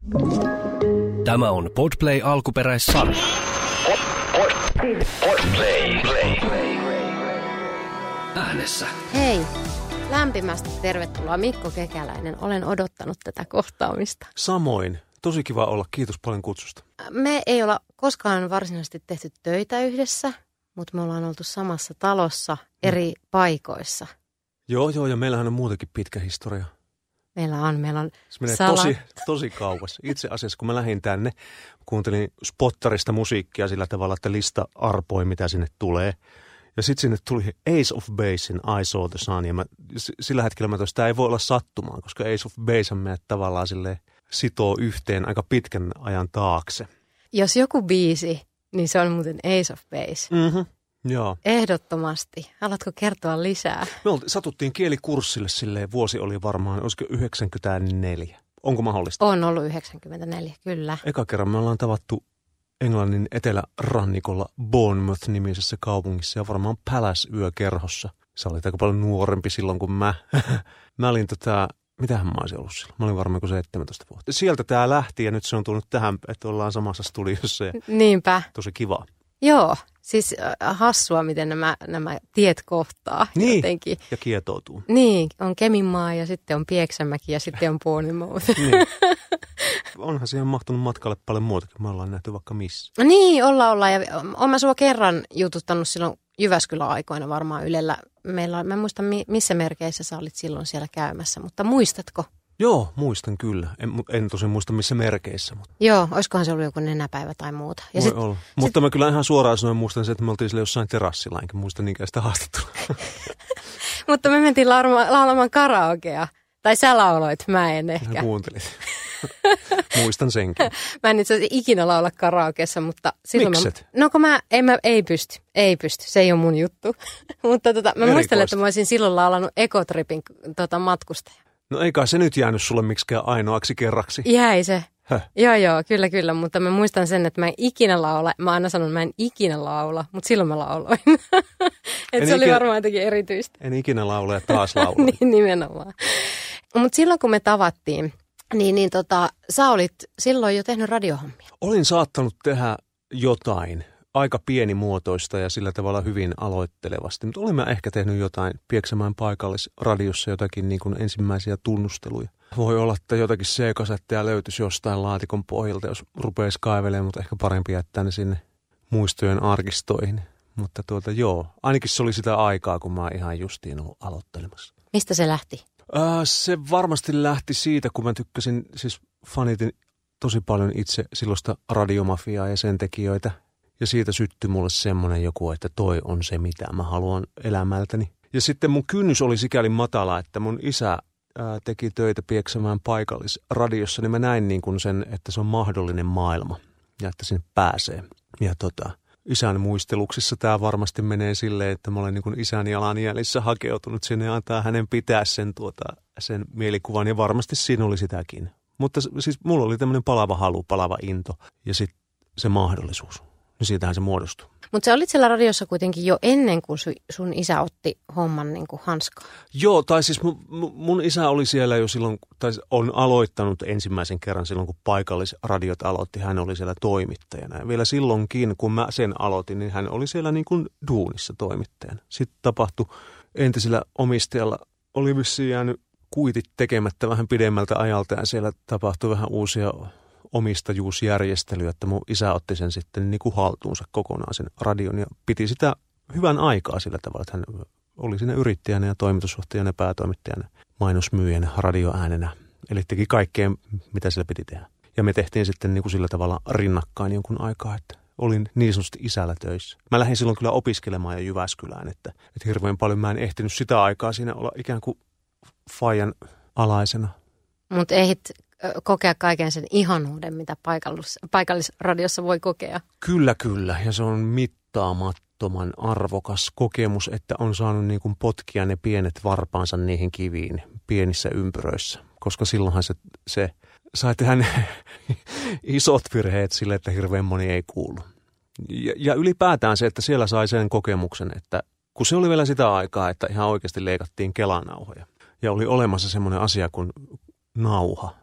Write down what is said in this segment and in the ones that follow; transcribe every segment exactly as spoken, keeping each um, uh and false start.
Tämä on Podplay alkuperäissarja. Podplay. Äänessä. Hei, lämpimästi tervetuloa Mikko Kekäläinen. Olen odottanut tätä kohtaamista. Samoin. Tosi kiva olla. Kiitos paljon kutsusta. Me ei olla koskaan varsinaisesti tehty töitä yhdessä, mutta me ollaan oltu samassa talossa eri mm. paikoissa. Joo, joo, ja meillähän on muutenkin pitkä historia. Meillä on, meillä on Se menee sala... tosi, tosi kauas. Itse asiassa, kun mä lähdin tänne, kuuntelin Spottarista musiikkia sillä tavalla, että lista arpoi, mitä sinne tulee. Ja sitten sinne tuli Ace of Basein I Saw the Sun, ja mä, sillä hetkellä mä toin, tämä ei voi olla sattumaan, koska Ace of Base meidät tavallaan silleen sitoo yhteen aika pitkän ajan taakse. Jos joku biisi, niin se on muuten Ace of Base. Mhm. Joo. Ehdottomasti. Haluatko kertoa lisää? Me oltiin, satuttiin kielikurssille silleen, vuosi oli varmaan, olisiko yhdeksänkymmentäneljä. Onko mahdollista? On ollut yhdeksänkymmentäneljä, kyllä. Eka kerran me ollaan tavattu Englannin etelärannikolla Bournemouth-nimisessä kaupungissa ja varmaan Palace-yökerhossa. Sä olit aika paljon nuorempi silloin kuin mä. Mä olin tota, mitähän mä olisin ollut silloin? Mä olin varmaan kuin seitsemäntoista vuotta. Sieltä tää lähti ja nyt se on tullut tähän, että ollaan samassa studiossa. Niinpä. Tosi kiva. Joo, siis äh, hassua, miten nämä, nämä tiet kohtaa niin, jotenkin. Ja kietoutuu. Niin, on Keminmaa ja sitten on Pieksämäki ja sitten on Bournemouth. Niin. Onhan siihen mahtunut matkalle paljon muutakin. Me ollaan nähty vaikka missä. Niin, ollaan, ollaan. Ja olen mä sua kerran jututtanut silloin Jyväskylä-aikoina varmaan Ylellä. Meillä, mä en muista, missä merkeissä sä olit silloin siellä käymässä, mutta muistatko? Joo, muistan kyllä. En, en tosin muista missä merkeissä. Mutta... Joo, olisikohan se ollut joku nenäpäivä tai muuta. Ja Voi sit, olla. Sit... Mutta mä kyllä ihan suoraan sanoen muistan se, että me oltiin sille jossain terassilla, enkä muista niinkään sitä haastattelua. Mutta me mentiin laulamaan, laulamaan karaokea. Tai sä lauloit, mä en ehkä. Mä kuuntelin. Muistan senkin. Mä en itse asiassa ikinä laula karaokeessa, mutta silloin Mikset? Mä, no kun mä, ei, mä, ei pysty, ei pysty, se ei ole mun juttu. Mutta tota, mä Erikoista. muistelen, että mä olisin silloin laulanut Ekotripin tota, matkustaja. No eikä se nyt jäänyt sulle miksikään ainoaksi kerraksi. Jäi se. Häh? Joo, joo, kyllä, kyllä, mutta mä muistan sen, että mä en ikinä laula. Mä aina sanon, että mä en ikinä laula, mutta silloin mä lauloin. Että se oli ikinä, varmaan jotenkin erityistä. En ikinä laula ja taas laula. Niin, nimenomaan. Mutta silloin kun me tavattiin, niin, niin tota, sä olit silloin jo tehnyt radiohommia. Olin saattanut tehdä jotain aika pienimuotoista ja sillä tavalla hyvin aloittelevasti, mutta olin mä ehkä tehnyt jotain Pieksämäen paikallisradiossa jotakin niin kuin ensimmäisiä tunnusteluja. Voi olla, että jotakin C-kasetteja löytyisi jostain laatikon pohjalta, jos rupeaisi kaivelemaan, mutta ehkä parempi jättää ne sinne muistojen arkistoihin. Mutta tuota joo, ainakin se oli sitä aikaa, kun mä ihan justiin ollut aloittelemassa. Mistä se lähti? Äh, se varmasti lähti siitä, kun mä tykkäsin, siis fanitin tosi paljon itse silloista radiomafiaa ja sen tekijöitä. Ja siitä syttyi mulle semmoinen joku, että toi on se, mitä mä haluan elämältäni. Ja sitten mun kynnys oli sikäli matala, että mun isä ää, teki töitä Pieksämäen paikallisradiossa, niin mä näin niin kuin sen, että se on mahdollinen maailma ja että sinne pääsee. Ja tota, isän muisteluksissa tämä varmasti menee silleen, että mä olen niin kuin isän jalanjäljissä hakeutunut sinne ja antaa hänen pitää sen, tuota, sen mielikuvan ja varmasti siinä oli sitäkin. Mutta siis mulla oli tämmöinen palava halu, palava into ja sitten se mahdollisuus. No siitähän se muodostui. Mutta sä olit siellä radiossa kuitenkin jo ennen kuin su, sun isä otti homman niin kuin hanskaan. Joo, tai siis mun, mun isä oli siellä jo silloin, tai on aloittanut ensimmäisen kerran silloin, kun paikallisradiot aloitti. Hän oli siellä toimittajana. Ja vielä silloinkin, kun mä sen aloitin, niin hän oli siellä niin kuin duunissa toimittajana. Sitten tapahtui entisellä omistajalla, oli vissiin jäänyt kuitit tekemättä vähän pidemmältä ajalta ja siellä tapahtui vähän uusia omistajuusjärjestely, että mun isä otti sen sitten niin kuin haltuunsa kokonaan sen radion ja piti sitä hyvän aikaa sillä tavalla, että hän oli siinä yrittäjänä ja toimitusjohtajana ja päätoimittajana, mainosmyyjänä, radioäänenä. Eli teki kaikkea, mitä sillä piti tehdä. Ja me tehtiin sitten niin kuin sillä tavalla rinnakkain jonkun aikaa, että olin niin sanotusti isällä töissä. Mä lähdin silloin kyllä opiskelemaan jo Jyväskylään, että, että hirveän paljon mä en ehtinyt sitä aikaa siinä olla ikään kuin faijan alaisena. Mutta ehdit kokea kaiken sen ihanuuden, mitä paikallis, paikallisradiossa voi kokea. Kyllä, kyllä. Ja se on mittaamattoman arvokas kokemus, että on saanut niin kuin potkia ne pienet varpaansa niihin kiviin pienissä ympyröissä. Koska silloinhan se, se sai tehdä ne isot virheet sille, että hirveän moni ei kuulu. Ja, ja ylipäätään se, että siellä sai sen kokemuksen, että kun se oli vielä sitä aikaa, että ihan oikeasti leikattiin kelanauhoja. Ja oli olemassa semmoinen asia kuin nauha.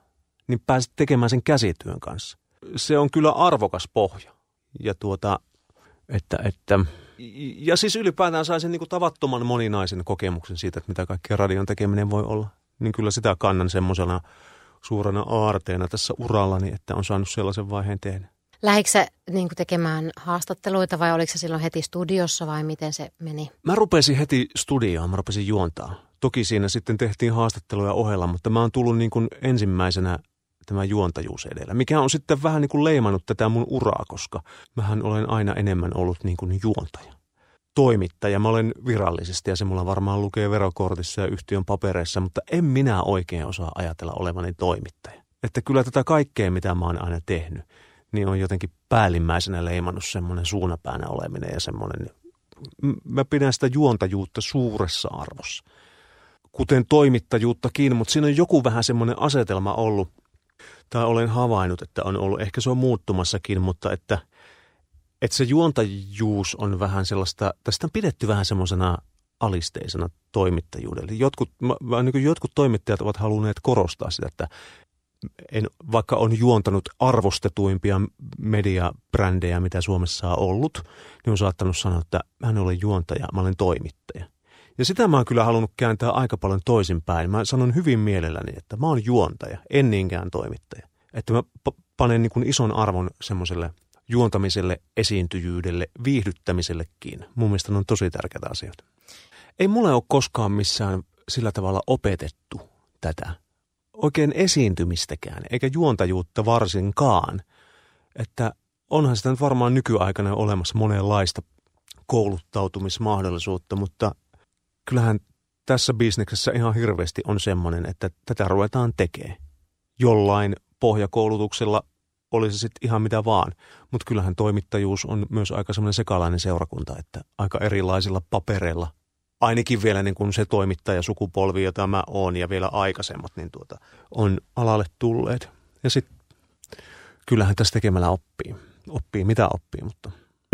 niin pääset tekemään sen käsityön kanssa. Se on kyllä arvokas pohja. Ja tuota, että, että, ja siis ylipäätään sai sen niin kuin tavattoman moninaisen kokemuksen siitä, että mitä kaikkea radion tekeminen voi olla. Niin kyllä sitä kannan semmoisena suurena aarteena tässä urallani, että on saanut sellaisen vaiheen tehdä. Lähdikö sä niin kuin tekemään haastatteluita vai oliko se silloin heti studiossa vai miten se meni? Mä rupesin heti studioon, mä rupesin juontaa. Toki siinä sitten tehtiin haastatteluja ohella, mutta mä oon tullut niin kuin ensimmäisenä tämä juontajuus edellä, mikä on sitten vähän niin kuin leimannut tätä mun uraa, koska mähän olen aina enemmän ollut niin kuin juontaja. Toimittaja, mä olen virallisesti ja se mulla varmaan lukee verokortissa ja yhtiön papereissa, mutta en minä oikein osaa ajatella olevani toimittaja. Että kyllä tätä kaikkea, mitä mä oon aina tehnyt, niin on jotenkin päällimmäisenä leimannut semmoinen suunapäänä oleminen ja semmoinen, mä pidän sitä juontajuutta suuressa arvossa. Kuten toimittajuuttakin, mutta siinä on joku vähän semmoinen asetelma ollut, tai olen havainnut, että on ollut, ehkä se on muuttumassakin, mutta että, että se juontajuus on vähän sellaista, tai sitä on pidetty vähän semmoisena alisteisena toimittajuudelle. Jotkut, niin kuin jotkut toimittajat ovat halunneet korostaa sitä, että en, vaikka on juontanut arvostetuimpia mediabrändejä, mitä Suomessa on ollut, niin on saattanut sanoa, että mä en ole juontaja, mä olen toimittaja. Ja sitä mä oon kyllä halunnut kääntää aika paljon toisinpäin. Mä sanon hyvin mielelläni, että mä oon juontaja, en niinkään toimittaja. Että mä panen niin kuin ison arvon semmoiselle juontamiselle, esiintyjyydelle, viihdyttämisellekin. Mun mielestä ne on tosi tärkeitä asioita. Ei mulle ole koskaan missään sillä tavalla opetettu tätä. Oikein esiintymistäkään, eikä juontajuutta varsinkaan. Että onhan sitä nyt varmaan nykyaikana olemassa monenlaista kouluttautumismahdollisuutta, mutta kyllähän tässä bisneksessä ihan hirveästi on semmoinen, että tätä ruvetaan tekemään. Jollain pohjakoulutuksella olisi sitten ihan mitä vaan, mutta kyllähän toimittajuus on myös aika semmoinen sekalainen seurakunta, että aika erilaisilla papereilla, ainakin vielä niin kuin se toimittajasukupolvi, jota mä oon ja vielä aikaisemmat, niin tuota, on alalle tulleet. Ja sitten kyllähän tässä tekemällä oppii. Oppii mitä oppii, mutta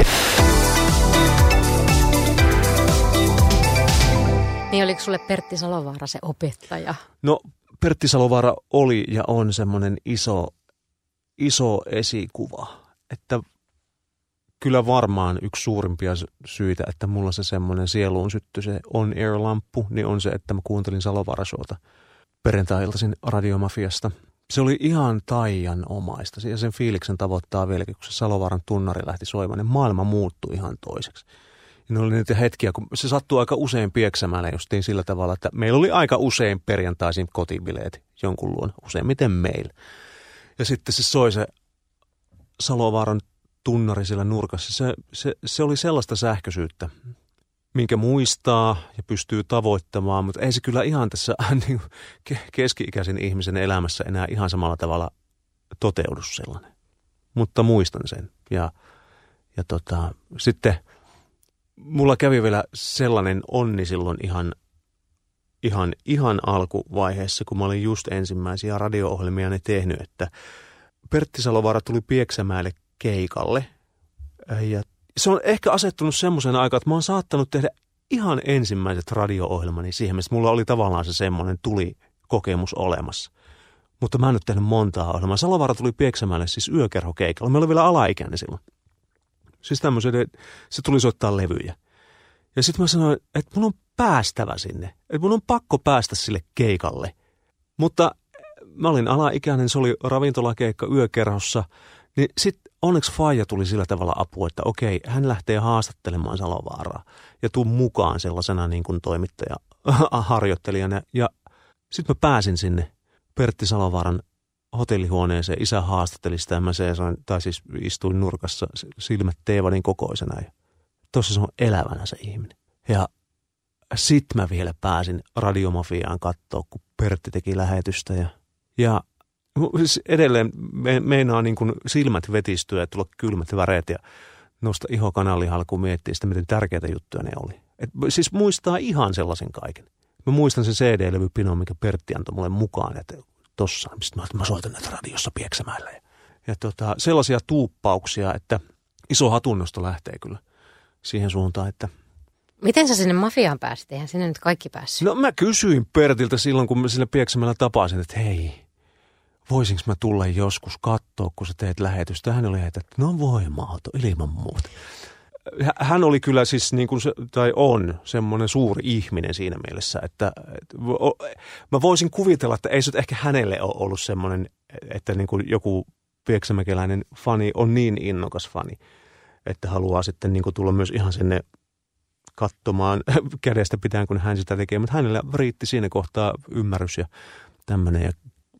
Niin oliko sulle Pertti Salovaara se opettaja? No Pertti Salovaara oli ja on semmoinen iso, iso esikuva, että kyllä varmaan yksi suurimpia syitä, että mulla se semmoinen sieluun sytty se on-air-lamppu, niin on se, että mä kuuntelin Salovaara-showta perjantai-iltaisin Radiomafiasta. Se oli ihan taianomaista ja sen fiiliksen tavoittaa vieläkin, kun se Salovaaran tunnari lähti soimaan, niin maailma muuttui ihan toiseksi. Ja ne oli niitä hetkiä, kun se sattui aika usein Pieksämäelle justiin sillä tavalla, että meillä oli aika usein perjantaisin kotibileet jonkun luon, useimmiten meillä. Ja sitten se soi se Salovaaran tunnari siellä nurkassa. Se, se, se oli sellaista sähköisyyttä, minkä muistaa ja pystyy tavoittamaan, mutta ei se kyllä ihan tässä niin keski-ikäisen ihmisen elämässä enää ihan samalla tavalla toteudu sellainen. Mutta muistan sen. Ja, ja tota, sitten mulla kävi vielä sellainen onni silloin ihan, ihan, ihan alkuvaiheessa, kun mä olin just ensimmäisiä radio-ohjelmia ne tehnyt, että Pertti Salovaara tuli Pieksämäelle keikalle. Ja se on ehkä asettunut semmoisen aikaan, että mä oon saattanut tehdä ihan ensimmäiset radio-ohjelmani siihen, mistä mulla oli tavallaan se semmoinen tuli-kokemus olemassa. Mutta mä en nyt tehnyt montaa ohjelmaa. Salovaara tuli Pieksämäelle siis yökerhokeikalla. Meillä oli vielä alaikäinen silloin. Siis tämmöisen, se tuli soittaa levyjä. Ja sitten mä sanoin, että mun on päästävä sinne. Että mun on pakko päästä sille keikalle. Mutta mä olin alaikäinen, se oli ravintolakeikka yökerhossa. Niin sitten onneksi faija tuli sillä tavalla apua, että okei, hän lähtee haastattelemaan Salovaaraa. Ja tuun mukaan sellaisena niin kuin toimittaja harjoittelijana. Ja sitten mä pääsin sinne Pertti Salovaaran hotellihuoneeseen, isä haastatteli sitä ja mä seisoin, tai siis istuin nurkassa silmät teevadin kokoisena ja tuossa se on elävänä se ihminen. Ja sit mä vielä pääsin Radiomafiaan katsoa, kun Pertti teki lähetystä ja, ja edelleen me, meinaa niin kuin silmät vetistyä ja tulla kylmät väreet ja nosta iho kanalihalle, kun miettii sitä, miten tärkeitä juttuja ne oli. Et siis muistaa ihan sellaisen kaiken. Mä muistan sen C D-levypinon, mikä Pertti antoi mulle mukaan, että tossa, mistä mä, mä soitan näitä radiossa Pieksämäellä. Ja, ja tota, sellaisia tuuppauksia, että iso hatunnosto lähtee kyllä siihen suuntaan, että miten sä sinne mafiaan pääsit? Eihän sinne nyt kaikki päässyt. No mä kysyin Pertiltä silloin, kun mä sillä Pieksämäellä tapasin, että hei, voisinko mä tulla joskus katsoa, kun sä teet lähetystä. Hän oli, että no voima-auto ilman muuta. Hän oli kyllä siis niin kuin se, tai on semmoinen suuri ihminen siinä mielessä, että, että mä voisin kuvitella, että ei se ehkä hänelle ole ollut semmoinen, että niin kuin joku pieksämäkeläinen fani on niin innokas fani, että haluaa sitten niin kuin tulla myös ihan sinne katsomaan kädestä pitään, kun hän sitä tekee. Mutta hänellä riitti siinä kohtaa ymmärrys ja tämmöinen. Ja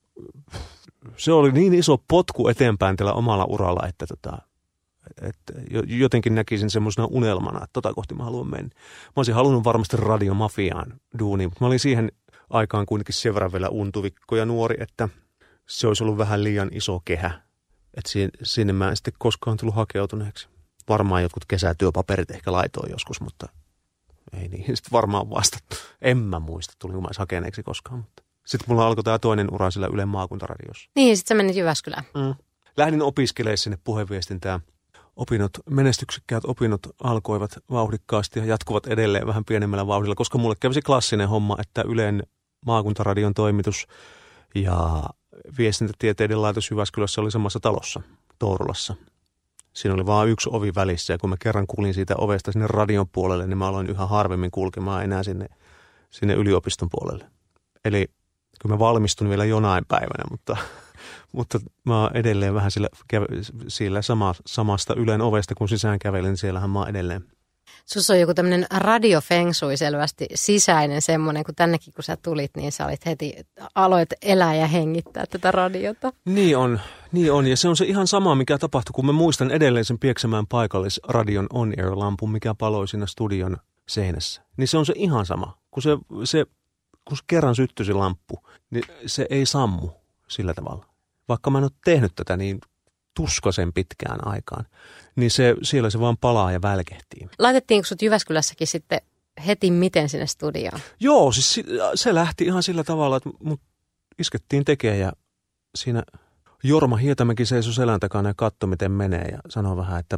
se oli niin iso potku eteenpäin tällä omalla uralla, että, tota, että jotenkin näkisin semmoisena unelmana, että tota kohti mä haluan mennä. Mä olisin halunnut varmasti radiomafiaan duuniin, mutta mä olin siihen aikaan kuitenkin sen verran vielä untuvikko ja nuori, että se olisi ollut vähän liian iso kehä. Että sinne mä en sitten koskaan tullut hakeutuneeksi. Varmaan jotkut kesätyöpaperit ehkä laitoin joskus, mutta ei niin. Sitten varmaan vastattu. En mä muista, tulinko mä edes hakeneeksi koskaan. Mutta. Sitten mulla alkoi tämä toinen ura sillä Ylen maakuntaradiossa. Niin, sitten sä menit Jyväskylään. Mm. Lähdin opiskelemaan sinne puheviestintään. Opinnot, menestyksekkäät opinnot alkoivat vauhdikkaasti ja jatkuvat edelleen vähän pienemmällä vauhdilla, koska mulle kävi se klassinen homma, että Ylen maakuntaradion toimitus ja viestintätieteiden laitos Jyväskylässä oli samassa talossa, Tourulassa. Siinä oli vain yksi ovi välissä ja kun mä kerran kuulin siitä ovesta sinne radion puolelle, niin mä aloin yhä harvemmin kulkemaan enää sinne, sinne yliopiston puolelle. Eli kyllä mä valmistun vielä jonain päivänä, mutta, mutta mä oon edelleen vähän sillä, sillä sama, samasta Ylen ovesta, kun sisään kävelin, niin siellähän mä oon edelleen. Sus on joku tämmöinen radiofengsui selvästi sisäinen semmoinen, kun tännekin kun sä tulit, niin sä olit heti, aloit elää ja hengittää tätä radiota. Niin on, niin on. Ja se on se ihan sama, mikä tapahtui, kun mä muistan edelleen sen Pieksämään paikallisradion on-air-lampun, mikä paloi siinä studion seinässä. Niin se on se ihan sama, kun se, se, kun se kerran syttyi se lamppu, niin se ei sammu sillä tavalla. Vaikka mä en ole tehnyt tätä niin tuskaisen pitkään aikaan, niin se, siellä se vaan palaa ja välkehtii. Laitettiinko sut Jyväskylässäkin sitten heti miten sinne studioon? Joo, siis se lähti ihan sillä tavalla, että mut iskettiin tekemään ja siinä Jorma Hietamäki seisoi selän takana ja katsoi miten menee ja sanoi vähän, että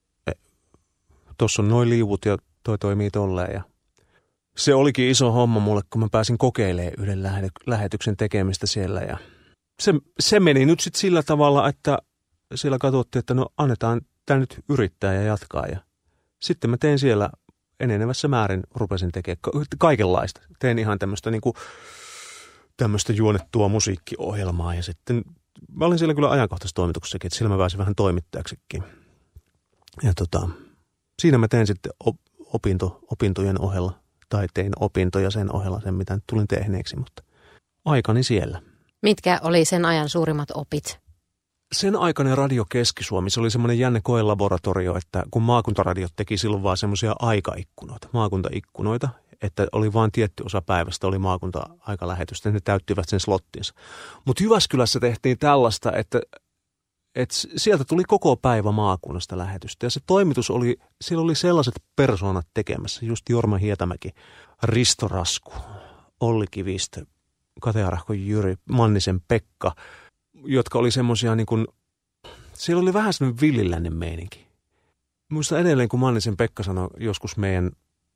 tuossa on noin liivut ja toi toimii tolleen. Ja se olikin iso homma mulle, kun mä pääsin kokeilemaan yhden lähetyksen tekemistä siellä ja se, se meni nyt sitten sillä tavalla, että siellä katsottiin, että no annetaan tämä nyt yrittää ja jatkaa. Ja sitten mä tein siellä enenevässä määrin, rupesin tekemään kaikenlaista. Tein ihan tämmöistä niinku, tämmöistä juonettua musiikkiohjelmaa ja sitten mä olin siellä kyllä ajankohtaistoimituksessakin, että siellä mä pääsin vähän toimittajaksikin. Ja tota, siinä mä tein sitten opinto, opintojen ohella, tai tein opintoja sen ohella, sen mitä nyt tulin tehneeksi, mutta aikani siellä. Mitkä oli sen ajan suurimmat opit? Sen aikainen Radio Keski-Suomi, se oli semmoinen jännä koelaboratorio, että kun maakuntaradiot teki silloin vaan semmoisia aikaikkunoita, maakuntaikkunoita, että oli vain tietty osa päivästä, oli maakunta-aikalähetystä, ne täyttivät sen slottinsa. Mutta Jyväskylässä tehtiin tällaista, että, että sieltä tuli koko päivä maakunnasta lähetystä. Ja se toimitus oli, siellä oli sellaiset persoonat tekemässä, just Jorma Hietamäki, Risto Rasku, Olli Kivistö, Katearahko Jyri, Mannisen Pekka, jotka oli semmoisia niin kuin, siellä oli vähän semmoinen villiläinen meininki. Muistan edelleen, kun Mannisen Pekka sanoi joskus meidän,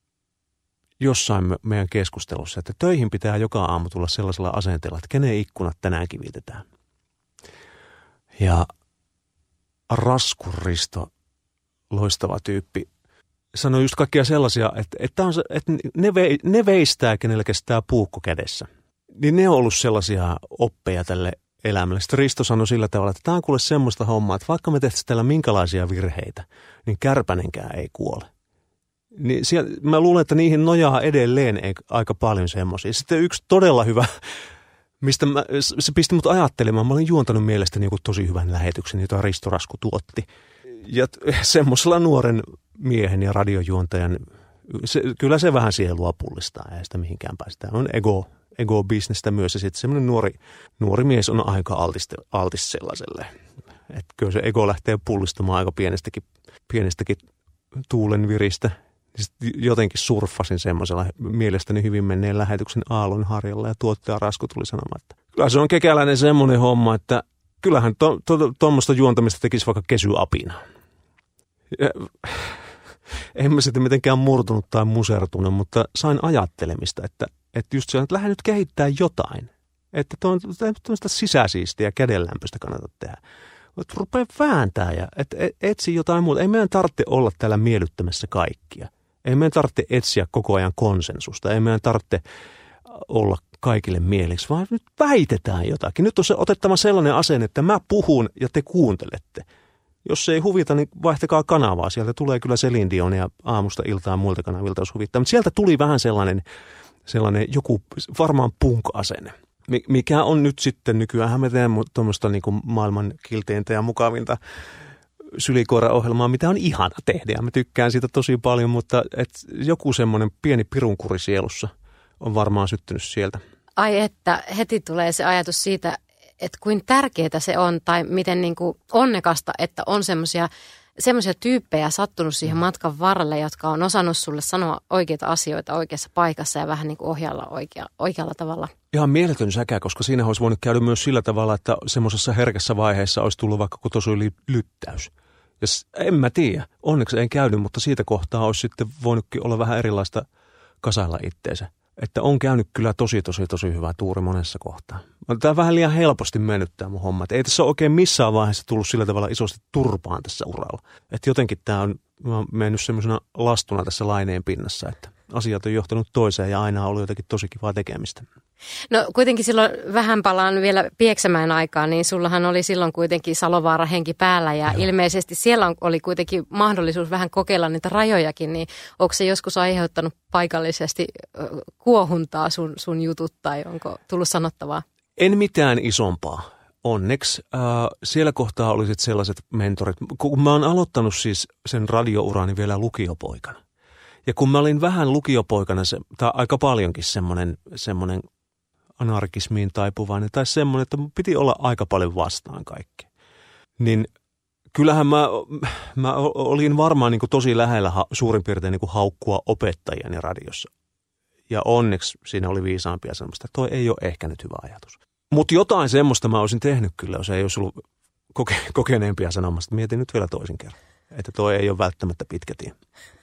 jossain meidän keskustelussa, että töihin pitää joka aamu tulla sellaisella asenteella, että kenen ikkunat tänään kivitetään. Ja Rasku Risto, loistava tyyppi, sanoi just kaikkia sellaisia, että, että, on se, että ne, ve, ne veistää, kenellä kestää puukko kädessä. Niin ne on ollut sellaisia oppeja tälle elämälle. Sitten Risto sanoi sillä tavalla, että tämä on kuule semmoista hommaa, että vaikka me tehtäisiin täällä minkälaisia virheitä, niin kärpänenkään ei kuole. Niin siellä, mä luulen, että niihin nojaa edelleen aika paljon semmoisia. Sitten yksi todella hyvä, mistä mä, se pisti mut ajattelemaan. Mä olin juontanut mielestäni joku tosi hyvän lähetyksen, jota Risto Rasku tuotti. Ja semmoisella nuoren miehen ja radiojuontajan, se, kyllä se vähän sielua pullistaa, ei sitä mihinkään päästä. On ego. ego-bisnestä myös, ja sitten semmoinen nuori, nuori mies on aika altis, altis sellaiselle. Että kyllä se ego lähtee pullistamaan aika pienestäkin, pienestäkin tuulen viristä. Sitten jotenkin surffasin semmoisella mielestäni hyvin menneen lähetyksen aallonharjalla, ja tuottaja Rasku tuli sanomaan, että kyllä se on kekäläinen semmoinen homma, että kyllähän tuommoista to, to, juontamista tekisi vaikka kesyapina. Ja, en mä sitten mitenkään murtunut tai musertunut, mutta sain ajattelemista, että Että just se on, että lähde nyt kehittää jotain. Että tuollaista sisäsiistiä kädenlämpöistä kannata tehdä. Että rupea vääntää ja et, et, etsi jotain muuta. Ei meidän tarvitse olla täällä miellyttämässä kaikkia. Ei meidän tarvitse etsiä koko ajan konsensusta. Ei meidän tarvitse olla kaikille mieliksi, vaan nyt väitetään jotakin. Nyt on se otettava sellainen asenne, että mä puhun ja te kuuntelette. Jos se ei huvita, niin vaihtakaa kanavaa. Sieltä tulee kyllä Celine Dionia aamusta iltaan muilta kanavilta, jos huvittaa. Mutta sieltä tuli vähän sellainen, sellainen joku varmaan punk-asenne, mikä on nyt sitten nykyään. Me teemme tuommoista niin kuin maailman kilteintä ja mukavinta sylikoira-ohjelmaa, mitä on ihana tehdä. Ja mä tykkään siitä tosi paljon, mutta et joku semmoinen pieni pirunkuri sielussa on varmaan syttynyt sieltä. Ai että, heti tulee se ajatus siitä, että kuin tärkeää se on tai miten niin kuin onnekasta, että on semmoisia semmoisia tyyppejä sattunut siihen matkan varrelle, jotka on osannut sulle sanoa oikeita asioita oikeassa paikassa ja vähän niin kuin ohjalla oikea, oikealla tavalla. Ihan mieletön säkä, koska siinä olisi voinut käydä myös sillä tavalla, että semmoisessa herkässä vaiheessa olisi tullut vaikka kotosuililyttäys. Ja en mä tiedä, onneksi ei käynyt, mutta siitä kohtaa olisi sitten voinutkin olla vähän erilaista kasailla itteensä. Että on käynyt kyllä tosi, tosi, tosi hyvä tuuri monessa kohtaa. Tämä on vähän liian helposti mennyt tämä mun homma. Että ei tässä ole oikein missään vaiheessa tullut sillä tavalla isosti turpaan tässä uralla. Että jotenkin tämä on, mä oon mennyt semmoisena lastuna tässä laineen pinnassa, että asiat on johtanut toiseen ja aina on ollut jotenkin tosi kivaa tekemistä. No kuitenkin silloin vähän palaan vielä Pieksämäen aikaan, niin sullahan oli silloin kuitenkin Salovaara henki päällä ja Joo. ilmeisesti siellä oli kuitenkin mahdollisuus vähän kokeilla niitä rajojakin, niin onko se joskus aiheuttanut paikallisesti kuohuntaa sun, sun jutut tai onko tullut sanottavaa? En mitään isompaa. Onneksi äh, siellä kohtaa oli sitten sellaiset mentorit, kun mä oon aloittanut siis sen radiourani vielä lukiopoikana. Ja kun mä olin vähän lukiopoikana, se, tai aika paljonkin semmoinen, semmoinen anarkismiin taipuvainen, tai semmoinen, että piti olla aika paljon vastaan kaikki. Niin kyllähän mä, mä olin varmaan niin kuin tosi lähellä ha, suurin piirtein niin kuin haukkua opettajieni radiossa. Ja onneksi siinä oli viisaampia semmoista, että toi ei ole ehkä nyt hyvä ajatus. Mutta jotain semmoista mä olisin tehnyt kyllä, jos ei olisi ollut koke, kokeneempia sanomasta. Mietin nyt vielä toisin kerran, että toi ei ole välttämättä pitkä tie.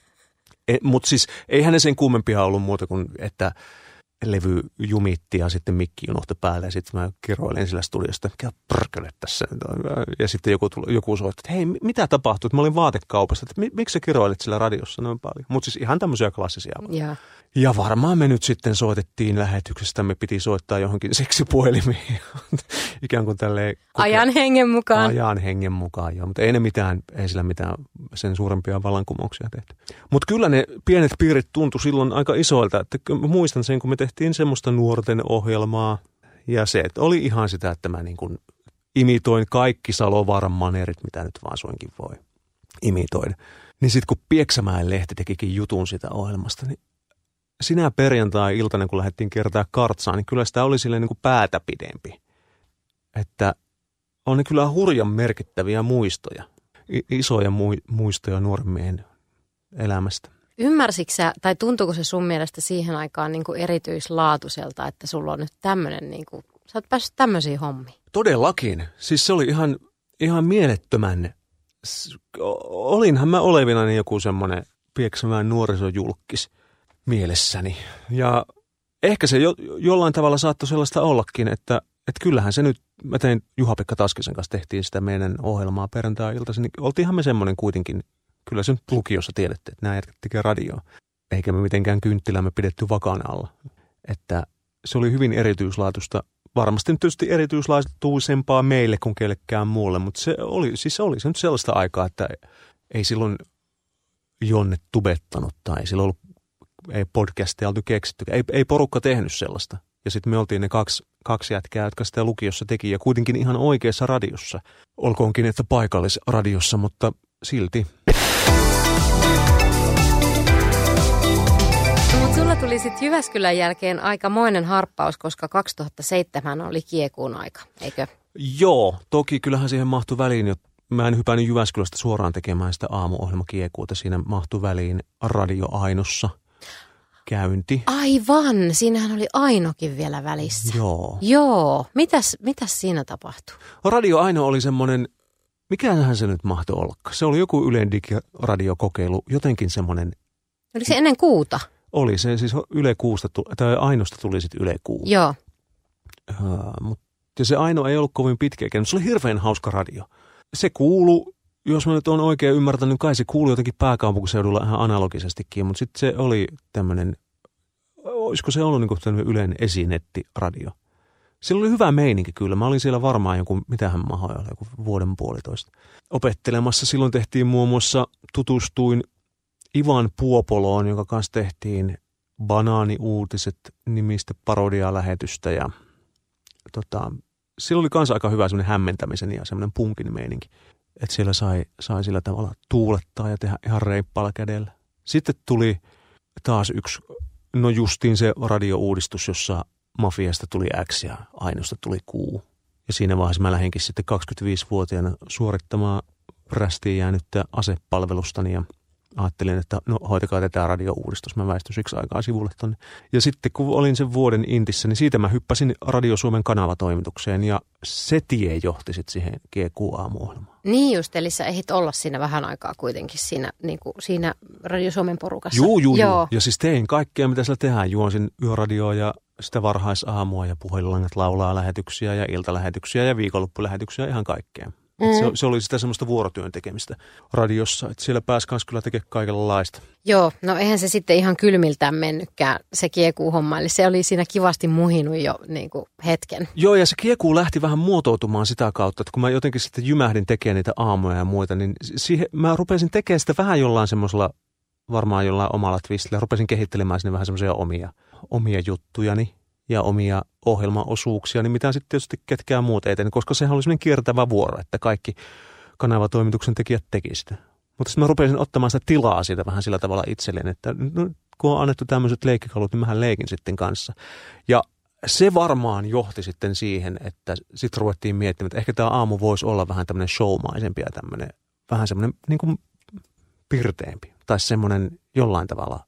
E, Mutta siis eihän ne sen kummempia ollut muuta kuin, että levy jumitti ja sitten mikki unohtui päälle ja sitten mä kiroilin sillä studiosta, mikä pörköle tässä. Ja sitten joku, joku soitti, että hei, mitä tapahtui? Mä olin vaatekaupassa, että miksi sä kiroilit sillä radiossa noin paljon? Mutta siis ihan tämmöisiä klassisia. Ja. ja varmaan me nyt sitten soitettiin lähetyksestä, me piti soittaa johonkin seksipuhelimiin. Ikään kuin tälleen. Ajan hengen mukaan. Ajan hengen mukaan, joo. Mutta ei ne mitään, ei sillä mitään sen suurempia vallankumouksia tehty. Mutta kyllä ne pienet piirit tuntui silloin aika isoilta, että muistan sen, kun me tehtiin semmoista nuorten ohjelmaa. Ja se, että oli ihan sitä, että mä niin kuin imitoin kaikki Salovaaran maneerit, mitä nyt vaan suinkin voi imitoida. Niin sitten kun Pieksämäen lehti tekikin jutun sitä ohjelmasta, niin sinä perjantai-iltana, kun lähdettiin kertaa kartsaan, niin kyllä sitä oli silleen niin kuin päätä pidempi. Että on ne kyllä hurjan merkittäviä muistoja, isoja muistoja nuoren miehen elämästä. Ymmärsitkö sä, tai tuntuuko se sun mielestä siihen aikaan niin kuin erityislaatuiselta, että sulla on nyt tämmöinen, niin kuin, sä oot päässyt tämmöisiin hommiin? Todellakin. Siis se oli ihan, ihan mielettömän. Olinhan mä olevinani joku semmoinen Pieksämäen nuorisojulkkis mielessäni. Ja ehkä se jo, jollain tavalla saattoi sellaista ollakin, että, että kyllähän se nyt, mä tein Juha-Pekka Taskisen kanssa, tehtiin sitä meidän ohjelmaa perjantai-iltaisin, niin oltiinhan me semmoinen kuitenkin. Kyllä se nyt lukiossa tiedettiin, että nämä jätkät tekee radioa. Eikä me mitenkään kynttilämme pidetty vakaan alla. Että se oli hyvin erityislaatuista. Varmasti nyt tietysti erityislaatuisempaa meille kuin kellekään muulle, mutta se oli, siis oli se nyt sellaista aikaa, että ei silloin Jonne tubettanut tai ei silloin ollut, ei podcastia oltu keksitty. Ei, ei porukka tehnyt sellaista. Ja sitten me oltiin ne kaksi, kaksi jätkää, jotka sitä lukiossa teki ja kuitenkin ihan oikeassa radiossa. Olkoonkin, että paikallisradiossa, mutta silti. Mutta sulla tuli sitten Jyväskylän jälkeen aikamoinen harppaus, koska kaksituhattaseitsemän oli kiekuun aika, eikö? Joo, toki kyllähän siihen mahtui väliin. Mä en hypännyt Jyväskylästä suoraan tekemään sitä aamuohjelmakiekuuta. Siinä mahtui väliin Radio Ainossa käynti. Aivan, siinähän oli Ainokin vielä välissä. Joo. Joo, mitäs, mitäs siinä tapahtui? Radio Aino oli semmoinen, mikähän se nyt mahtoi ollakaan? Se oli joku Ylen digiradiokokeilu, jotenkin semmoinen. Oliko se ennen kuuta? Oli se, siis Yle Kuusta, tai Ainosta tuli sitten Yle Kuu. Joo. Uh, mut, ja se ainoa ei ollut kovin pitkäikäinen, mutta se oli hirveän hauska radio. Se kuului, jos mä nyt oon oikein ymmärtänyt, niin kai se kuului jotenkin pääkaupunkiseudulla ihan analogisestikin, mutta sitten se oli tämmöinen, olisiko se ollut niin tämmöinen yleinen esinettiradio. Sillä oli hyvä meininki kyllä. Mä olin siellä varmaan joku, mitähän mahoja oli, joku vuoden puolitoista opettelemassa. Silloin tehtiin muun muassa, tutustuin Ivan Puopoloon, jonka kanssa tehtiin Banaaniuutiset nimistä parodialähetystä. Ja tota, sillä oli kanssa aika hyvä semmoinen hämmentämisen ja semmoinen punkin meininki. Että siellä sai, sai sillä tavalla tuulettaa ja tehdä ihan reippaalla kädellä. Sitten tuli taas yksi, no justiin se radiouudistus, jossa Mafiasta tuli X ja Ainosta tuli Q. Ja siinä vaiheessa mä lähdinkin sitten kaksikymmentäviisivuotiaana suorittamaan rästiin jäänyttä asepalvelustani ja ajattelin, että no hoitakaa tätä radiouudistus. Mä väistyn siksi aikaa sivulle tonne. Ja sitten kun olin sen vuoden Intissä, niin siitä mä hyppäsin Radio Suomen kanavatoimitukseen ja se tie johti sitten siihen G Q-aamuohjelmaan. Niin just, eli sä ehdit olla siinä vähän aikaa kuitenkin siinä, niin kuin siinä Radio Suomen porukassa. Juu, juu, Joo. Ja siis tein kaikkea, mitä siellä tehdään. Juonsin yöradioa ja sitä varhaisaamua ja puhelinlangat laulaa lähetyksiä ja iltalähetyksiä ja viikonloppulähetyksiä, ihan kaikkea. Mm. Se, se oli sitä semmoista vuorotyön tekemistä radiossa, että siellä pääsi kanssa kyllä tekemään kaikenlaista. Joo, no eihän se sitten ihan kylmiltään mennytkään se kiekuu-homma, eli se oli siinä kivasti muhinut jo niin kuin hetken. Joo, ja se kiekuu lähti vähän muotoutumaan sitä kautta, että kun mä jotenkin sitten jymähdin tekemään niitä aamuja ja muita, niin siihen, mä rupesin tekemään sitä vähän jollain semmoisella, varmaan jollain omalla twistillä, rupesin kehittelemään sinne vähän semmoisia omia, omia juttujani ja omia ohjelmaosuuksia, niin mitään sitten tietysti ketkään muut ei tehnyt, koska sehän oli semmoinen kiertävä vuoro, että kaikki kanavatoimituksen tekijät teki sitä. Mutta sitten mä rupesin ottamaan sitä tilaa siitä vähän sillä tavalla itselleen, että no, kun on annettu tämmöiset leikkikalut, niin mähän leikin sitten kanssa. Ja se varmaan johti sitten siihen, että sitten ruvettiin miettimään, että ehkä tämä aamu voisi olla vähän tämmöinen showmaisempi ja tämmöinen, vähän semmoinen niin kuin pirteempi tai semmoinen jollain tavalla.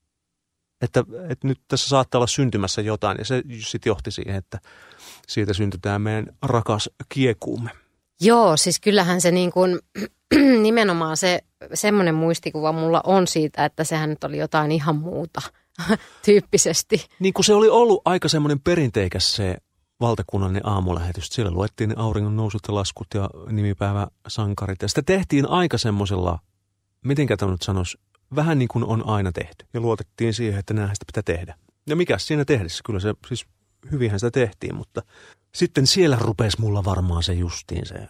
Että, että nyt tässä saattaa olla syntymässä jotain ja se sitten johti siihen, että siitä syntytään meidän rakas kiekuumme. Joo, siis kyllähän se niin kuin, nimenomaan se semmoinen muistikuva mulla on siitä, että sehän nyt oli jotain ihan muuta tyyppisesti. Niin kuin se oli ollut aika semmoinen perinteikäs se valtakunnallinen aamulähetys. Siellä luettiin ne auringon nousut ja laskut ja nimipäiväsankarit ja sitä tehtiin aika semmoisella, mitenkä tämä nyt sanoisi, vähän niin kuin on aina tehty. Ja luotettiin siihen, että näinhän sitä pitää tehdä. Ja mikäs siinä tehdessä? Kyllä se, siis hyvinhän sitä tehtiin, mutta sitten siellä rupesi mulla varmaan se justiin se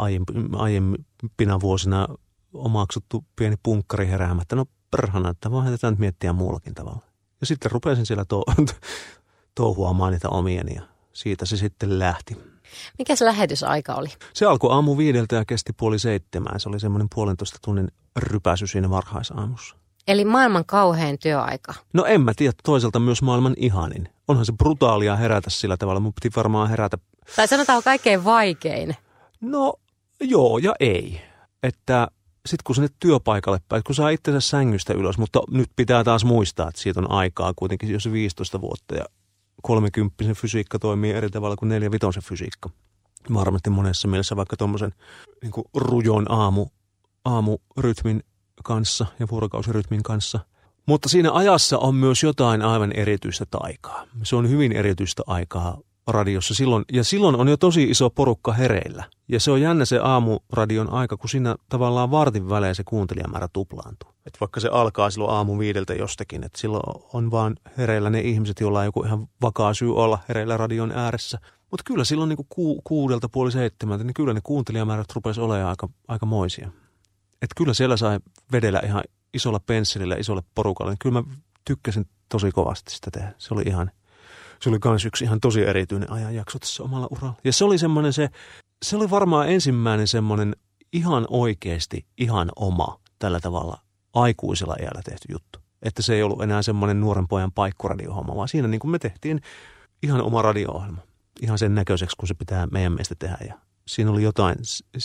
aiempina vuosina omaksuttu pieni punkkari heräämättä. No perhana, että voihan tätä nyt miettiä muullakin tavalla. Ja sitten rupesin siellä to- touhuamaan niitä omieni ja siitä se sitten lähti. Mikä se lähetysaika oli? Se alkoi aamu viideltä ja kesti puoli seitsemään. Se oli semmoinen puolentoista tunnin rypäsy siinä varhaisaamussa. Eli maailman kauhein työaika. No en mä tiedä, toisaalta myös maailman ihanin. Onhan se brutaalia herätä sillä tavalla. Mun piti varmaan herätä. Tai sanotaan kaikkein vaikein. No joo ja ei. Että sit kun sinne työpaikalle päin, kun saa itsensä sängystä ylös, mutta nyt pitää taas muistaa, että siitä on aikaa kuitenkin jos viisitoista vuotta ja kolmekymppisen fysiikka toimii eri tavalla kuin neljä vitosen fysiikka. Varmasti monessa mielessä vaikka tuommoisen niin kuin rujon aamu, aamurytmin kanssa ja vuorokausirytmin kanssa. Mutta siinä ajassa on myös jotain aivan erityistä taikaa. Se on hyvin erityistä aikaa radiossa silloin, ja silloin on jo tosi iso porukka hereillä. Ja se on jännä se aamuradion aika, kun siinä tavallaan vartin välein se kuuntelijamäärä tuplaantuu. Et vaikka se alkaa silloin aamu viideltä jostakin, että silloin on vaan hereillä ne ihmiset, joilla on joku ihan vakaa syy olla hereillä radion ääressä. Mutta kyllä silloin niin kuin ku, kuudelta puoli seitsemältä, niin kyllä ne kuuntelijamäärät rupesi olemaan aika, aika moisia. Että kyllä siellä sai vedellä ihan isolla pensselillä, isolle porukalle. Niin kyllä mä tykkäsin tosi kovasti sitä tehdä. Se oli ihan, se oli kans yksi ihan tosi erityinen ajanjakso tässä omalla uralla. Ja se oli semmoinen se, se oli varmaan ensimmäinen semmoinen ihan oikeasti ihan oma tällä tavalla aikuisella iällä tehty juttu. Että se ei ollut enää semmoinen nuoren pojan paikkuradiohomma, vaan siinä niin kuin me tehtiin ihan oma radio-ohjelma. Ihan sen näköiseksi, kun se pitää meidän mielestä tehdä. Ja siinä oli jotain,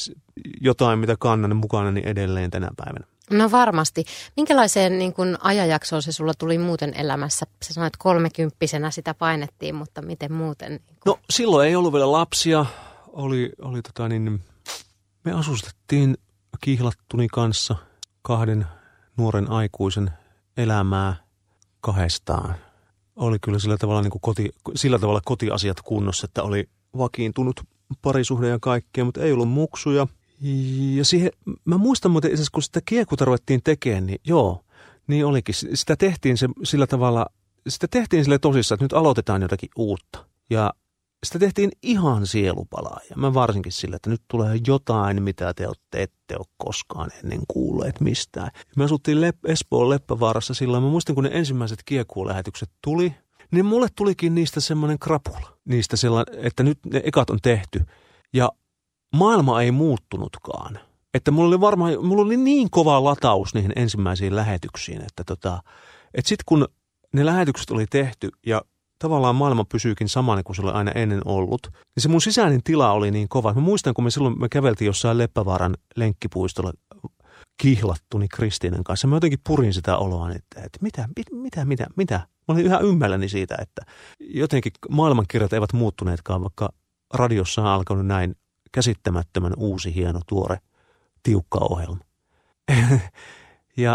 jotain mitä kannan mukana niin edelleen tänä päivänä. No varmasti. Minkälaiseen niin kuin ajanjaksoon se sulla tuli muuten elämässä? Sä sanoit kolmekymppisenä sitä painettiin, mutta miten muuten? Niin kuin? No silloin ei ollut vielä lapsia. Oli, oli tota niin, me asustettiin kihlattuni kanssa kahden nuoren aikuisen elämää kahdestaan. oli kyllä sillä tavalla, niin kuin koti, sillä tavalla kotiasiat kunnossa, että oli vakiintunut parisuhde ja kaikkea, mutta ei ollut muksuja. Ja siihen, mä muistan muuten, kun sitä kiekuta ruvettiin tekemään, niin joo, niin olikin. Sitä tehtiin se, sillä tavalla, sitä tehtiin sille tosissaan, että nyt aloitetaan jotakin uutta. Ja sitä tehtiin ihan sielupalaa. Ja mä varsinkin sillä, että nyt tulee jotain, mitä te olette, ette ole koskaan ennen kuulleet mistään. Me asuttiin Lep- Espoon Leppävaarassa silloin. Mä muistan, kun ne ensimmäiset kiekuulähetykset tuli, niin mulle tulikin niistä semmoinen krapula. Niistä sellainen, että nyt ne ekat on tehty. Ja maailma ei muuttunutkaan. Että mulla oli varmaan, mulla oli niin kova lataus niihin ensimmäisiin lähetyksiin, että tota, että sit kun ne lähetykset oli tehty ja tavallaan maailma pysyykin samana kuin se oli aina ennen ollut, niin se mun sisäinen tila oli niin kova. Mä muistan, kun me silloin me käveltiin jossain Leppävaaran lenkkipuistolla kihlattuni Kristiinan kanssa. Mä jotenkin purin sitä oloa, että, että mitä, mitä, mitä, mitä. Mä olin yhä ymmälläni siitä, että jotenkin maailmankirjat eivät muuttuneetkaan, vaikka radiossa on alkanut näin käsittämättömän uusi, hieno, tuore, tiukka ohjelma. Ja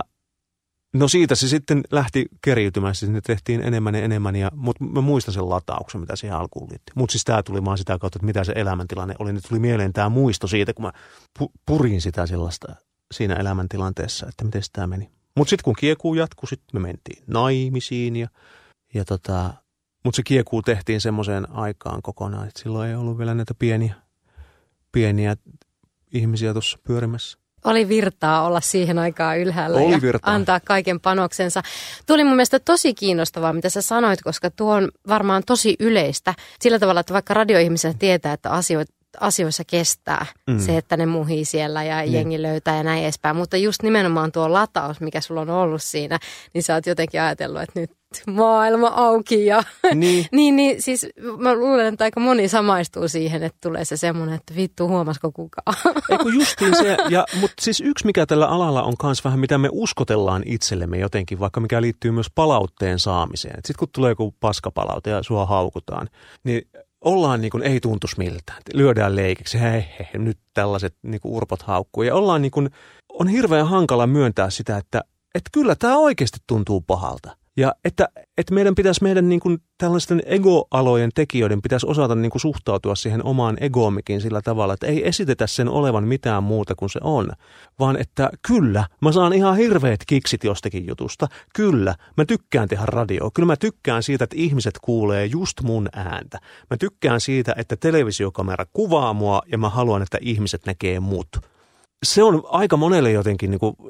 no siitä se sitten lähti keriytymään, sinne tehtiin enemmän ja enemmän, ja, mutta mä muistan sen latauksen, mitä siihen alkuun liittyy. Mutta siis tämä tuli vaan sitä kautta, että mitä se elämäntilanne oli. Nyt tuli mieleen tämä muisto siitä, kun mä pu- purin sitä sellaista siinä elämäntilanteessa, että miten tämä meni. Mutta sitten kun kiekuu jatkui, sitten me mentiin naimisiin, ja, ja tota, mutta se kiekuu tehtiin semmoiseen aikaan kokonaan, että silloin ei ollut vielä näitä pieniä, pieniä ihmisiä tuossa pyörimässä. Oli virtaa olla siihen aikaan ylhäällä Oli ja virtaa. Antaa kaiken panoksensa. Tuli mun mielestä tosi kiinnostavaa, mitä sä sanoit, koska tuo on varmaan tosi yleistä. Sillä tavalla, että vaikka radioihmiset tietää, että asioita, asioissa kestää mm. se, että ne muhii siellä ja niin. jengi löytää ja näin edespäin. Mutta just nimenomaan tuo lataus, mikä sulla on ollut siinä, niin sä oot jotenkin ajatellut, että nyt maailma auki. Ja Niin. niin, niin siis mä luulen, että aika moni samaistuu siihen, että tulee se semmoinen, että vittu huomasko kukaan. Eikö justiin se, ja, mutta siis yksi mikä tällä alalla on myös vähän, mitä me uskotellaan itsellemme jotenkin, vaikka mikä liittyy myös palautteen saamiseen. Sitten kun tulee joku paskapalaute ja sua haukutaan, niin ollaan niin kuin ei tuntuisi miltään. Lyödään leikiksi, hei, hei, nyt tällaiset niin kuin urpot haukkuu. Ja ollaan niin kuin, on hirveän hankala myöntää sitä, että, että kyllä tämä oikeasti tuntuu pahalta. Ja että, että meidän pitäisi, meidän niin kuin tällaisten ego-alojen tekijöiden pitäisi osata niin kuin suhtautua siihen omaan egoommekin sillä tavalla, että ei esitetä sen olevan mitään muuta kuin se on. Vaan että kyllä, mä saan ihan hirveät kiksit jostakin jutusta. Kyllä, mä tykkään tehdä radioa. Kyllä mä tykkään siitä, että ihmiset kuulee just mun ääntä. Mä tykkään siitä, että televisiokamera kuvaa mua ja mä haluan, että ihmiset näkee mut. Se on aika monelle jotenkin, niin kuin,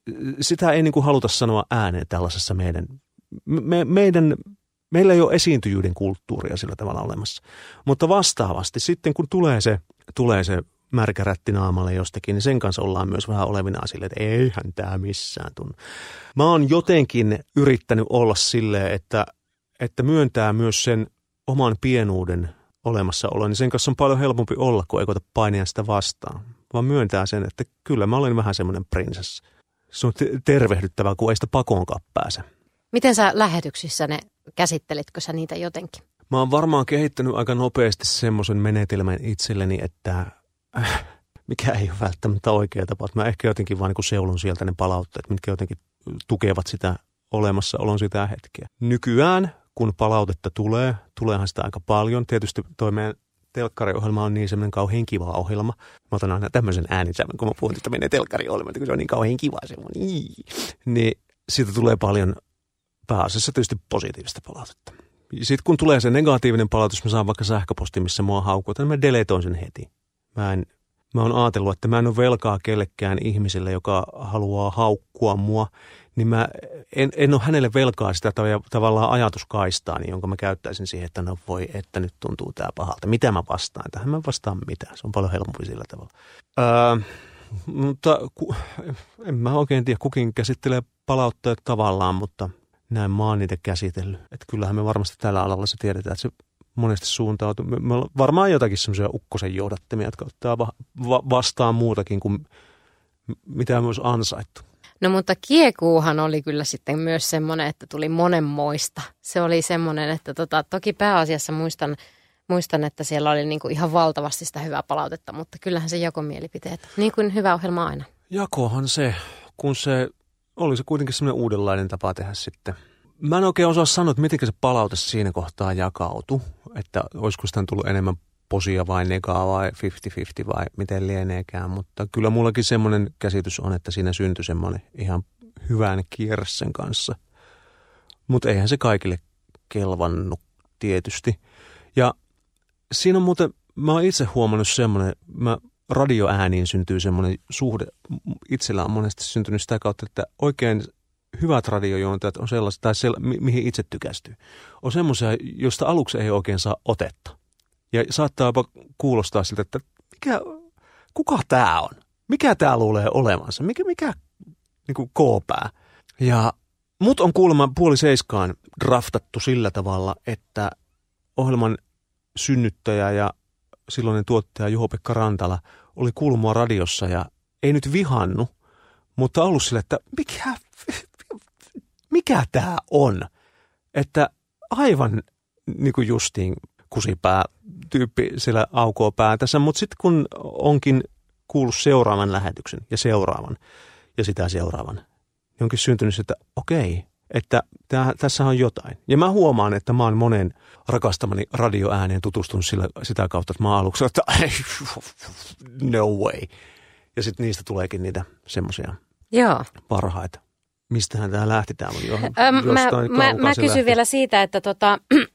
sitä ei niin kuin haluta sanoa ääneen tällaisessa meidän, me, meidän, meillä ei ole esiintyjyyden kulttuuria sillä tavalla olemassa. Mutta vastaavasti sitten kun tulee se, tulee se märkä rätti naamalle jostakin, niin sen kanssa ollaan myös vähän olevinaan silleen, että eihän tämä missään tunnu. Mä oon jotenkin yrittänyt olla silleen, että, että myöntää myös sen oman pienuuden olemassaolo, niin sen kanssa on paljon helpompi olla, kun ei koeta painia sitä vastaan. Vaan myöntää sen, että kyllä mä olen vähän semmoinen prinsessa. Se on tervehdyttävää, kun ei sitä pakoonkaan pääse. Miten sä lähetyksissä ne käsittelitkö sä niitä jotenkin? Mä oon varmaan kehittänyt aika nopeasti semmoisen menetelmän itselleni, että äh, mikä ei ole välttämättä oikea tapa. Mä ehkä jotenkin vaan niin seulun sieltä ne palautteet, mitkä jotenkin tukevat sitä olemassaolon sitä hetkeä. Nykyään, kun palautetta tulee, tuleehan sitä aika paljon. Tietysti toi meidän telkkariohjelma on niin semmoinen kauhean kiva ohjelma. Mä otan aina tämmöisen äänisävän, kun mä puhun, että menee telkkariohjelma, kun se on niin kauhean kiva semmoinen. Niin siitä tulee paljon pääasiassa tietysti positiivista palautetta. Sitten kun tulee se negatiivinen palautus, mä saan vaikka sähköposti, missä mua haukutaan, niin mä deletoin sen heti. Mä, en, mä oon ajatellut, että mä en ole velkaa kellekään ihmiselle, joka haluaa haukkua mua, niin mä en, en ole hänelle velkaa sitä tavallaan ajatuskaistaani, jonka mä käyttäisin siihen, että no voi, että nyt tuntuu tää pahalta. Mitä mä vastaan? Tähän mä vastaan mitään. Se on paljon helpompi sillä tavalla. Öö, mutta ku, en mä oikein tiedä, kukin käsittelee palautteet tavallaan, mutta näin mä oon niitä käsitellyt. Että kyllähän me varmasti tällä alalla se tiedetään, että se monesti suuntautuu. Me, me varmaan jotakin semmoisia ukkosen johdattimia, jotka ottaa va, va, vastaan muutakin kuin mitä myös ansaittu. No mutta kiekuuhan oli kyllä sitten myös semmoinen, että tuli monenmoista. Se oli semmoinen, että tota, toki pääasiassa muistan, muistan, että siellä oli niinku ihan valtavasti sitä hyvää palautetta, mutta kyllähän se jakomielipiteet, niin kuin hyvä ohjelma aina. Jakohan se, kun se oli se kuitenkin semmoinen uudenlainen tapa tehdä sitten. Mä en oikein osaa sanoa, että miten se palaute siinä kohtaa jakautui, että olisiko sitä tullut enemmän posia vai negaa vai viisikymmentä viisikymmentä vai miten lieneekään, mutta kyllä mullakin semmoinen käsitys on, että siinä syntyi semmoinen ihan hyvän kierre sen kanssa. Mutta eihän se kaikille kelvannut tietysti. Ja siinä on muuten, mä oon itse huomannut semmoinen, mä radioääniin syntyy semmoinen suhde, itsellä on monesti syntynyt sitä kautta, että oikein hyvät radiojuontajat on sellaisia, tai sella, mi- mihin itse tykästyy, on semmoisia, joista aluksi ei oikein saa otetta. Ja saattaa jopa kuulostaa siltä, että mikä, kuka tää on? Mikä tää luulee olevansa? Mikä, mikä niin kuin koopää? Ja mut on kuulemma puoli seiskaan draftattu sillä tavalla, että ohjelman synnyttäjä ja silloinen tuottaja Juho-Pekka Rantala oli kuullut mua radiossa ja ei nyt vihannut, mutta ollut sille, että mikä, mikä tää on? Että aivan niin kuin justiin kusipää tyyppi siellä aukoo päätänsä, mutta sitten kun onkin kuullut seuraavan lähetyksen ja seuraavan ja sitä seuraavan, niin onkin syntynyt se, että okei, että tää, tässä on jotain. Ja mä huomaan, että mä oon monen rakastamani radioääneen tutustunut sillä, sitä kautta, että mä oon aluksi, että no way. Ja sitten niistä tuleekin niitä semmoisia parhaita. Mistähän tämä lähti? Tämä on jo, Öm, mä, mä, mä kysyn lähti. vielä siitä, että tota,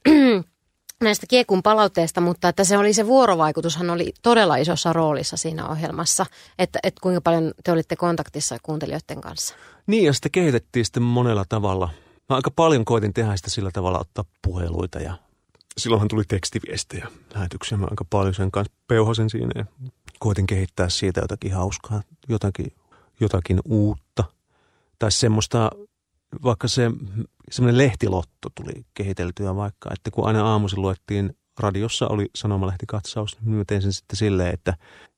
näistä Kiekun palautteesta, mutta että se oli se vuorovaikutushan oli todella isossa roolissa siinä ohjelmassa, että, että kuinka paljon te olitte kontaktissa kuuntelijoiden kanssa. Niin, ja sitä kehitettiin sitten monella tavalla. Mä aika paljon koitin tehdä sitä sillä tavalla, ottaa puheluita ja silloinhan tuli tekstiviestejä lähetyksiä. Mä aika paljon sen kanssa peuhasin siinä ja koitin kehittää siitä jotakin hauskaa, jotakin, jotakin uutta. Tai semmoista, vaikka se semmoinen lehtilotto tuli kehiteltyä vaikka, että kun aina aamuisin luettiin, radiossa oli sanomalehtikatsaus, niin mä tein sen sitten silleen, että,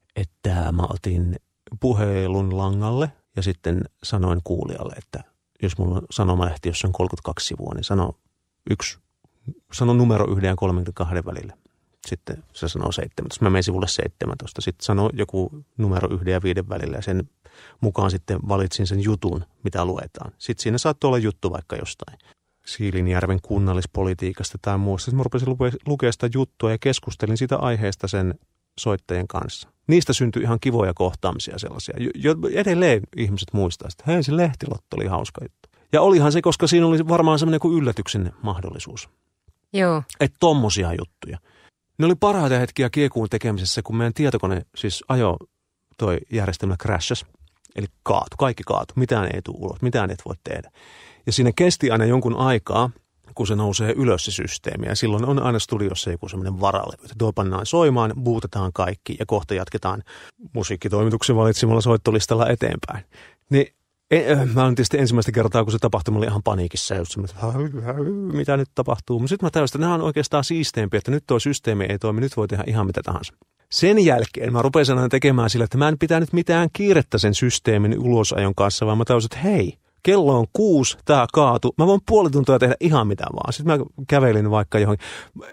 että mä otin puhelun langalle ja sitten sanoin kuulijalle, että jos mulla on sanomalehti, jossa on kolmekymmentäkaksi sivua, niin sano yksi, sano numero yhden ja kolmekymmentäkaksi välillä. Sitten se sanoo seitsemäntoista. Mä menen sivulle seitsemäntoista. Sitten sanoo joku numero yhden ja viiden välillä ja sen mukaan sitten valitsin sen jutun, mitä luetaan. Sitten siinä saattoi olla juttu vaikka jostain Siilinjärven kunnallispolitiikasta tai muusta. Sitten mä rupesin lukea sitä juttua ja keskustelin siitä aiheesta sen soittajien kanssa. Niistä syntyi ihan kivoja kohtaamisia sellaisia. Jo, edelleen ihmiset muistaa, että hei, se lehtilotto oli hauska juttu. Ja olihan se, koska siinä oli varmaan semmoinen kuin yllätyksen mahdollisuus. Joo. Että tommosia juttuja. Ne oli parhaita hetkiä Kiekuun tekemisessä, kun meidän tietokone siis ajo toi järjestelmä crashas. Eli kaatu, kaikki kaatu. Mitään ei tule ulos, mitään et voi tehdä. Ja siinä kesti aina jonkun aikaa, kun se nousee ylös se systeemi. Ja silloin on aina studiossa joku semmoinen varalevy. Että tuo pannaan soimaan, bootetaan kaikki ja kohta jatketaan musiikkitoimituksen valitsemalla soittolistalla eteenpäin. Niin mä olin tietysti ensimmäistä kertaa, kun se tapahtui, mä olin ihan paniikissa. Ja just että mitä nyt tapahtuu? Mutta sitten mä tajusin, että nämä on oikeastaan siisteempiä, että nyt tuo systeemi ei toimi, nyt voi tehdä ihan mitä tahansa. Sen jälkeen mä rupesin aina tekemään sillä, että mä en pitänyt mitään kiirettä sen systeemin ulosajon kanssa, vaan mä tajusin, että hei, kello on kuusi, tää kaatu, mä voin puoli tuntia tehdä ihan mitä vaan. Sitten mä kävelin vaikka johonkin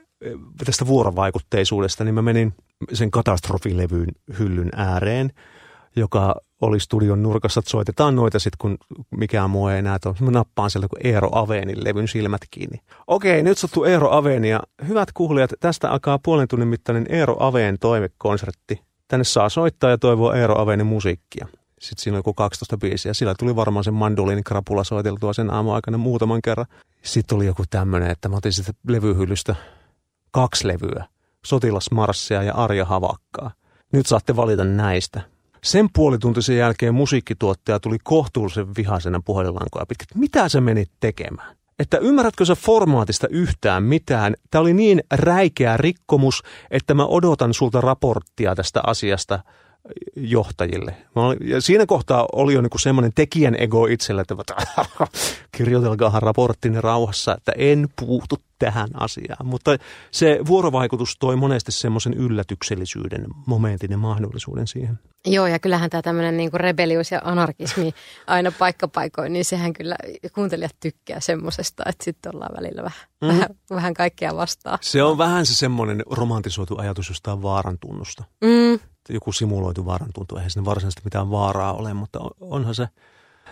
tästä vuorovaikutteisuudesta, niin mä menin sen katastrofilevyn hyllyn ääreen, joka oli studion nurkassa, että soitetaan noita sitten, kun mikään muu ei enää ole. Mä nappaan sieltä kuin Eero Aveenin levyn silmät kiinni. Okei, nyt sattuu Eero Aveen ja hyvät kuulijat, tästä alkaa puolen tunnin mittainen Eero Aveen toimekonsertti. Tänne saa soittaa ja toivoa Eero Aveenin musiikkia. Sitten siinä oli joku kaksitoista biisiä. Sillä tuli varmaan sen mandolin krapula soiteltua sen aamuaikana muutaman kerran. Sitten oli joku tämmöinen, että mä otin sitten levyhyllystä kaksi levyä. Sotilasmarssia ja Arja Havakkaa. Nyt saatte valita näistä. Sen puolituntisen jälkeen musiikkituottaja tuli kohtuullisen vihaisena puhelinlankoja pitkin. Mitä sä menit tekemään? Että ymmärrätkö sä formaatista yhtään mitään? Tämä oli niin räikeä rikkomus, että mä odotan sulta raporttia tästä asiasta johtajille. Ja siinä kohtaa oli jo niinku semmoinen tekijän ego itsellä, että kirjoitelkaahan raporttini rauhassa, että en puutu tähän asiaan. Mutta se vuorovaikutus toi monesti semmoisen yllätyksellisyyden momentin ja mahdollisuuden siihen. Joo, ja kyllähän tämä tämmöinen niinku rebelius ja anarkismi aina paikkapaikoin, niin sehän kyllä kuuntelijat tykkää semmoisesta, että sitten ollaan välillä vähän, mm. vähän, vähän kaikkea vastaan. Se on vähän se semmoinen romantisoitu ajatus jostain vaaran tunnusta. Mm. Joku simuloitu vaaran tuntu, eihän sinne varsinaisesti mitään vaaraa ole, mutta onhan se,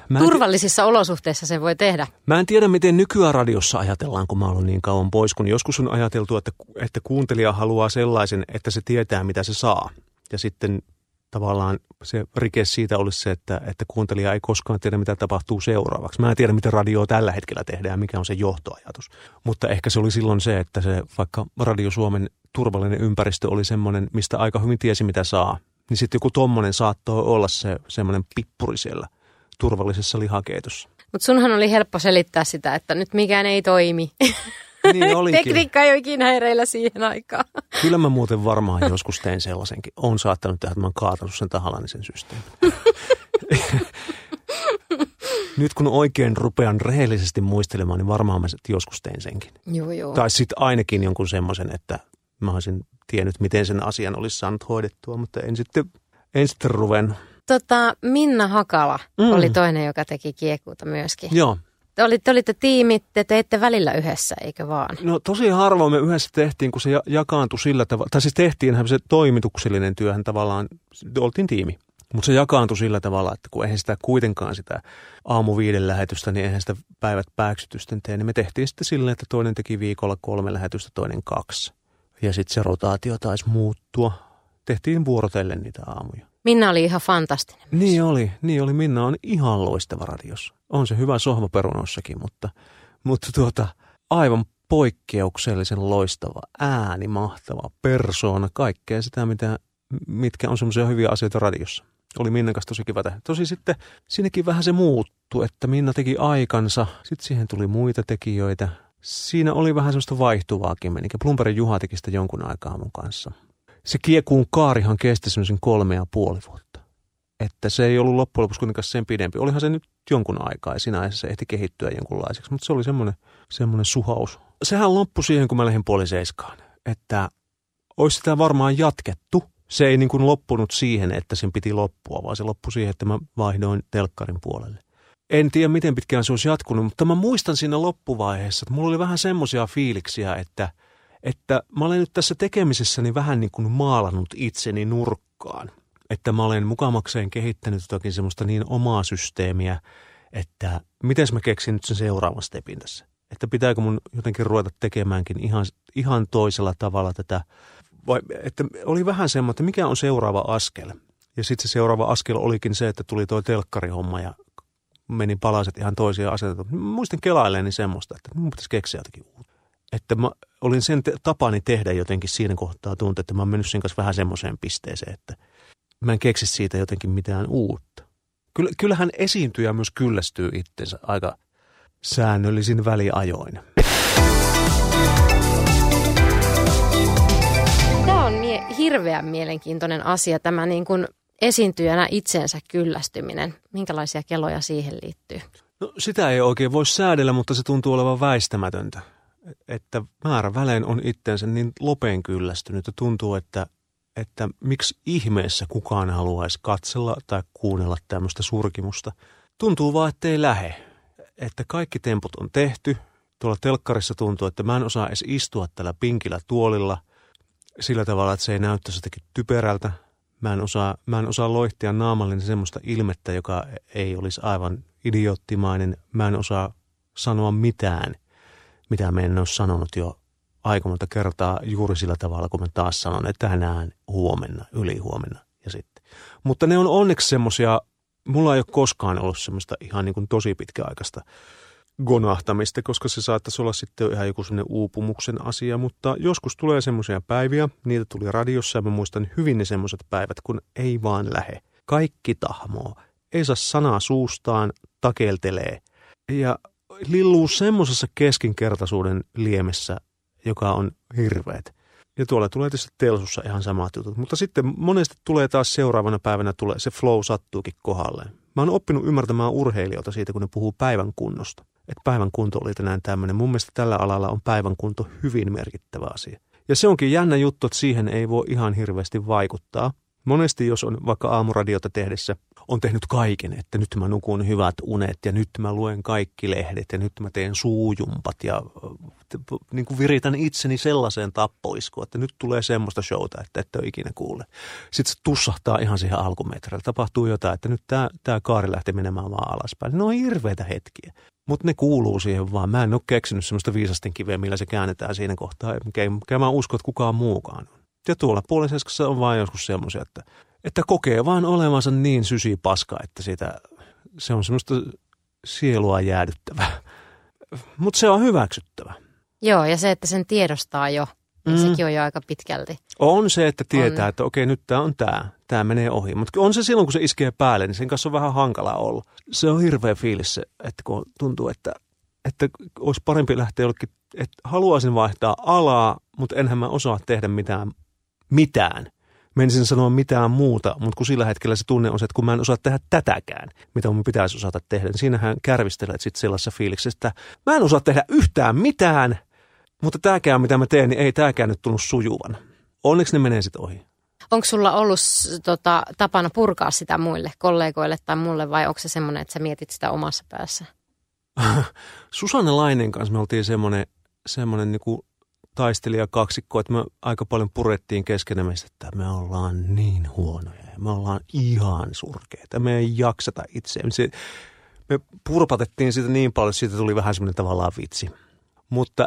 Mä en Turvallisissa olosuhteissa se voi tehdä. Mä en tiedä, miten nykyään radiossa ajatellaan, kun mä oon niin kauan pois, kun joskus on ajateltu, että, että kuuntelija haluaa sellaisen, että se tietää, mitä se saa. Ja sitten tavallaan se rike siitä olisi se, että, että kuuntelija ei koskaan tiedä, mitä tapahtuu seuraavaksi. Mä en tiedä, miten radioa tällä hetkellä tehdään ja mikä on se johtoajatus. Mutta ehkä se oli silloin se, että se vaikka Radio Suomen turvallinen ympäristö oli semmoinen, mistä aika hyvin tiesi, mitä saa. Niin sitten joku tommonen saattoi olla se semmoinen pippuri siellä turvallisessa lihakeitossa. Mutta sunhan oli helppo selittää sitä, että nyt mikään ei toimi. Niin olikin. Tekniikka ei ole ikinä hereillä siihen aikaan. Kyllä mä muuten varmaan joskus tein sellaisenkin. Olen saattanut tehdä, että mä oon kaatanut sen tahallani sen systeemin. Nyt kun oikein rupean rehellisesti muistelemaan, niin varmaan mä joskus tein senkin. Joo, joo. Tai sitten ainakin jonkun semmoisen, että mä olisin tiennyt, miten sen asian olisi saanut hoidettua, mutta en sitten, en sitten ruvennut. Tota, Minna Hakala mm. oli toinen, joka teki kiekuuta myöskin. Joo. Te olitte, olitte tiimit, te teitte välillä yhdessä, eikö vaan? No tosi harvoin me yhdessä tehtiin, kun se jakaantui sillä tavalla, tai siis tehtiinhän se toimituksellinen työhän tavallaan, oltiin tiimi. Mutta se jakaantui sillä tavalla, että kun eihän sitä kuitenkaan sitä aamu viiden lähetystä, niin eihän sitä päivät pääksytysten tee, niin me tehtiin sitten silleen, että toinen teki viikolla kolme lähetystä, toinen kaksi. Ja sitten se rotaatio taisi muuttua. Tehtiin vuorotellen niitä aamuja. Minna oli ihan fantastinen. Myös. Niin oli, niin oli. Minna on ihan loistava radiossa. On se hyvä sohvaperunossakin, mutta, mutta tuota, aivan poikkeuksellisen loistava ääni, mahtava persoona, kaikkea sitä, mitä, mitkä on semmoisia hyviä asioita radiossa. Oli Minnan kanssa tosi kiva tehdä. Tosi sitten siinäkin vähän se muuttui, että Minna teki aikansa, sitten siihen tuli muita tekijöitä. Siinä oli vähän semmoista vaihtuvaakin menikä. Blumbergin Juha teki sitä jonkun aikaa mun kanssa. Se kiekuun kaarihan kesti semmoisen kolme ja puoli vuotta. Että se ei ollut loppujen lopuksi kuitenkaan sen pidempi. Olihan se nyt jonkun aikaa ja siinä se ehti kehittyä jonkunlaiseksi, mutta se oli semmoinen, semmoinen suhaus. Sehän loppui siihen, kun mä lähdin puoli seiskaan, että olisi sitä varmaan jatkettu. Se ei niin kuin loppunut siihen, että sen piti loppua, vaan se loppui siihen, että mä vaihdoin telkkarin puolelle. En tiedä, miten pitkään se olisi jatkunut, mutta mä muistan siinä loppuvaiheessa, että mulla oli vähän semmoisia fiiliksiä, että, että mä olen nyt tässä tekemisessäni vähän niin kuin maalannut itseni nurkkaan. Että mä olen mukamakseen kehittänyt jotakin semmoista niin omaa systeemiä, että miten mä keksin nyt sen seuraavan stepin tässä. Että pitääkö mun jotenkin ruveta tekemäänkin ihan, ihan toisella tavalla tätä. Vai, että oli vähän semmoinen, että mikä on seuraava askel. Ja sitten se seuraava askel olikin se, että tuli toi telkkarihomma ja meni palaset ihan toisia asioita. Muistin kelailleeni semmoista, että mun pitäisi keksiä jotakin uutta. Että mä olin sen te- tapani tehdä jotenkin siinä kohtaa tuntuu, että mä oon mennyt sen kanssa vähän semmoiseen pisteeseen, että mä en keksi siitä jotenkin mitään uutta. Kyllä, kyllähän esiintyjä myös kyllästyy itsensä aika säännöllisin väliajoin. Tämä on mie- hirveän mielenkiintoinen asia, tämä niin kuin esiintyjänä itsensä kyllästyminen. Minkälaisia keloja siihen liittyy? No sitä ei oikein voi säädellä, mutta se tuntuu olevan väistämätöntä. Että määrä välein on itsensä niin lopeen kyllästynyt ja tuntuu, että, että miksi ihmeessä kukaan haluaisi katsella tai kuunnella tämmöistä surkimusta. Tuntuu vaan, että ei lähe. Että kaikki temput on tehty. Tuolla telkkarissa tuntuu, että mä en osaa edes istua tällä pinkillä tuolilla sillä tavalla, että se ei näyttäisi jotenkin typerältä. Mä en osaa, mä en osaa loihtia naamallinen semmoista ilmettä, joka ei olisi aivan idioottimainen. Mä en osaa sanoa mitään, mitä mä en ole sanonut jo aika monta kertaa juuri sillä tavalla, kun mä taas sanon, että tänään, huomenna, ylihuomenna ja sitten. Mutta ne on onneksi semmoisia, mulla ei ole koskaan ollut semmoista ihan niin kuin tosi pitkäaikaista gonahtamista, koska se saattaisi olla sitten ihan joku semmoinen uupumuksen asia, mutta joskus tulee semmoisia päiviä, niitä tuli radiossa ja mä muistan hyvin ne semmoiset päivät, kun ei vaan lähe. Kaikki tahmoo, ei saa sanaa suustaan, takeltelee ja lilluu semmoisessa keskinkertaisuuden liemessä, joka on hirveet. Ja tuolla tulee tietysti telsussa ihan samat jutut, mutta sitten monesti tulee taas seuraavana päivänä, tulee, se flow sattuukin kohdalleen. Mä oon oppinut ymmärtämään urheilijoita siitä, kun ne puhuu päivän kunnosta. Että päivän kunto oli tänään tämmöinen. Mun mielestä tällä alalla on päivän kunto hyvin merkittävä asia. Ja se onkin jännä juttu, että siihen ei voi ihan hirveästi vaikuttaa. Monesti, jos on vaikka aamuradiota tehdessä, on tehnyt kaiken, että nyt mä nukun hyvät unet ja nyt mä luen kaikki lehdet ja nyt mä teen suujumpat ja niin kuin viritän itseni sellaiseen tappoiskuun, että nyt tulee semmoista showta, että ette ole ikinä kuule. Sitten se tussahtaa ihan siihen alkumetreille. Tapahtuu jotain, että nyt tämä, tämä kaari lähtee menemään vaan alaspäin. Ne on hirveitä hetkiä, mutta ne kuuluu siihen vaan. Mä en ole keksinyt semmoista viisasten kiveä, millä se käännetään siinä kohtaa. Mikä mä uskon, että kukaan muukaan on. Ja tuolla puoliseskassa on vaan joskus semmoisia, että, että kokee vaan olevansa niin sysi paska, että siitä, se on semmoista sielua jäädyttävää. Mutta se on hyväksyttävä. Joo, ja se, että sen tiedostaa jo, niin mm. sekin on jo aika pitkälti. On se, että tietää, on. Että okei, nyt tämä on tämä, tämä menee ohi. Mutta on se silloin, kun se iskee päälle, niin sen kanssa on vähän hankala olla. Se on hirveä fiilis se, että kun tuntuu, että, että olisi parempi lähteä jollekin, että haluaisin vaihtaa alaa, mutta enhän mä osaa tehdä mitään. Mitään. Menisin sanoa mitään muuta, mutta kun sillä hetkellä se tunne on se, että kun mä en osaa tehdä tätäkään, mitä mun pitäisi osata tehdä, niin siinähän kärvistelet sitten sellaisessa fiiliksessä, että mä en osaa tehdä yhtään mitään, mutta tämäkään, mitä mä teen, niin ei tämäkään nyt tullut sujuvan. Onneksi ne menee sitten ohi. Onko sulla ollut tota, tapana purkaa sitä muille kollegoille tai mulle vai onko se semmoinen, että sä mietit sitä omassa päässä? Susanne Laineen kanssa me oltiin semmoinen, semmoinen niinku taistelijakaksikko, että me aika paljon purettiin keskenämme, että me ollaan niin huonoja ja me ollaan ihan surkeita. Me ei jakseta itseämme. Me purpatettiin sitä niin paljon, että siitä tuli vähän semmoinen tavallaan vitsi. Mutta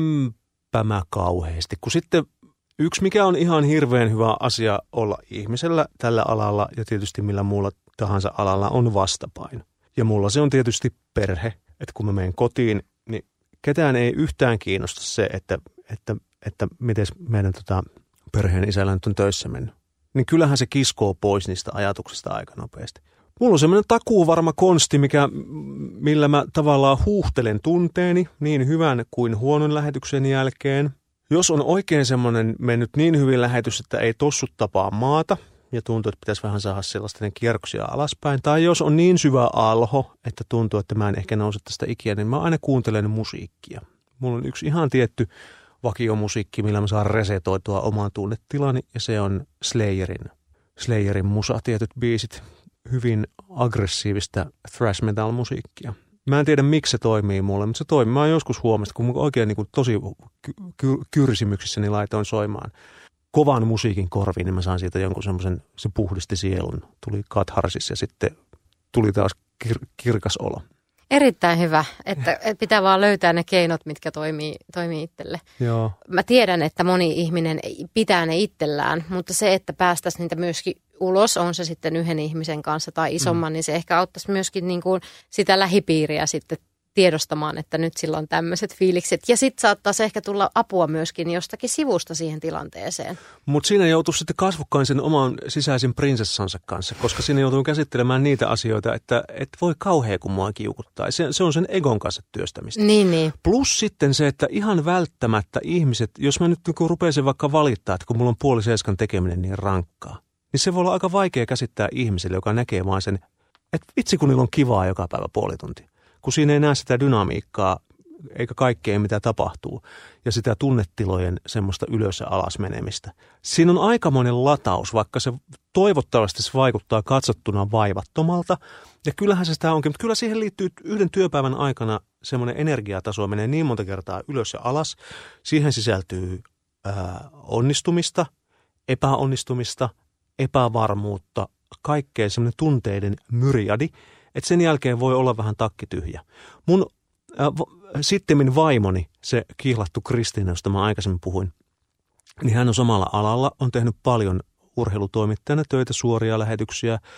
eipä mä kauheasti. Kun sitten yksi, mikä on ihan hirveän hyvä asia olla ihmisellä tällä alalla ja tietysti millä muulla tahansa alalla on vastapaino. Ja mulla se on tietysti perhe, että kun mä menen kotiin, niin ketään ei yhtään kiinnosta se, että että, että miten meidän tota, perheen isällä nyt on töissä mennyt. Niin kyllähän se kiskoo pois niistä ajatuksista aika nopeasti. Mulla on semmoinen takuuvarma konsti, mikä, millä mä tavallaan huuhtelen tunteeni niin hyvän kuin huonon lähetyksen jälkeen. Jos on oikein semmoinen mennyt niin hyvin lähetys, että ei tossut tapaa maata ja tuntuu, että pitäisi vähän saada sellaista kierroksia alaspäin. Tai jos on niin syvä alho, että tuntuu, että mä en ehkä nouse tästä ikinä, niin mä aina kuuntelen musiikkia. Mulla on yksi ihan tietty vakiomusiikki, millä mä saan resetoitua omaan tunnetilani, ja se on Slayerin, Slayerin musa, tietyt biisit, hyvin aggressiivista thrash metal musiikkia. Mä en tiedä, miksi se toimii mulle, mutta se toimii. Mä oon joskus huomannut, kun oikein niin kuin tosi ky- ky- kyrsimyksissäni laitoin soimaan kovan musiikin korviin, niin mä sain siitä jonkun semmoisen, se puhdisti sielun. Tuli katharsis ja sitten tuli taas kir- kirkas olo. Erittäin hyvä, että pitää vaan löytää ne keinot, mitkä toimii, toimii itselle. Joo. Mä tiedän, että moni ihminen pitää ne itsellään, mutta se, että päästäisiin niitä myöskin ulos, on se sitten yhden ihmisen kanssa tai isomman, mm. niin se ehkä auttaisi myöskin niin kuin sitä lähipiiriä sitten tiedostamaan, että nyt sillä on tämmöiset fiilikset. Ja sitten saattaisi ehkä tulla apua myöskin jostakin sivusta siihen tilanteeseen. Mutta siinä joutuu sitten kasvokkain sen oman sisäisen prinsessansa kanssa, koska siinä joutuu käsittelemään niitä asioita, että et voi kauhea kun mua kiukuttaa. Se, se on sen egon kanssa työstämistä. Niin, niin. Plus sitten se, että ihan välttämättä ihmiset, jos mä nyt kun rupeaisin vaikka valittaa, että kun mulla on puoli seiskan tekeminen niin rankkaa, niin se voi olla aika vaikea käsittää ihmiselle, joka näkee vaan sen, että vitsi kun niillä on kivaa joka päivä puoli tuntia. Kun siinä ei näe sitä dynamiikkaa, eikä kaikkea mitä tapahtuu, ja sitä tunnetilojen semmoista ylös ja alas menemistä. Siinä on aikamoinen lataus, vaikka se toivottavasti se vaikuttaa katsottuna vaivattomalta, ja kyllähän se sitä onkin, mutta kyllä siihen liittyy yhden työpäivän aikana semmoinen energiataso menee niin monta kertaa ylös ja alas. Siihen sisältyy ää, onnistumista, epäonnistumista, epävarmuutta, kaikkea semmoinen tunteiden myriadi, että sen jälkeen voi olla vähän takki tyhjä. Mun äh, sittemmin vaimoni, se kiihlattu Kristiina, josta mä aikaisemmin puhuin, niin hän on samalla alalla, on tehnyt paljon urheilutoimittajana töitä, suoria lähetyksiä, äh,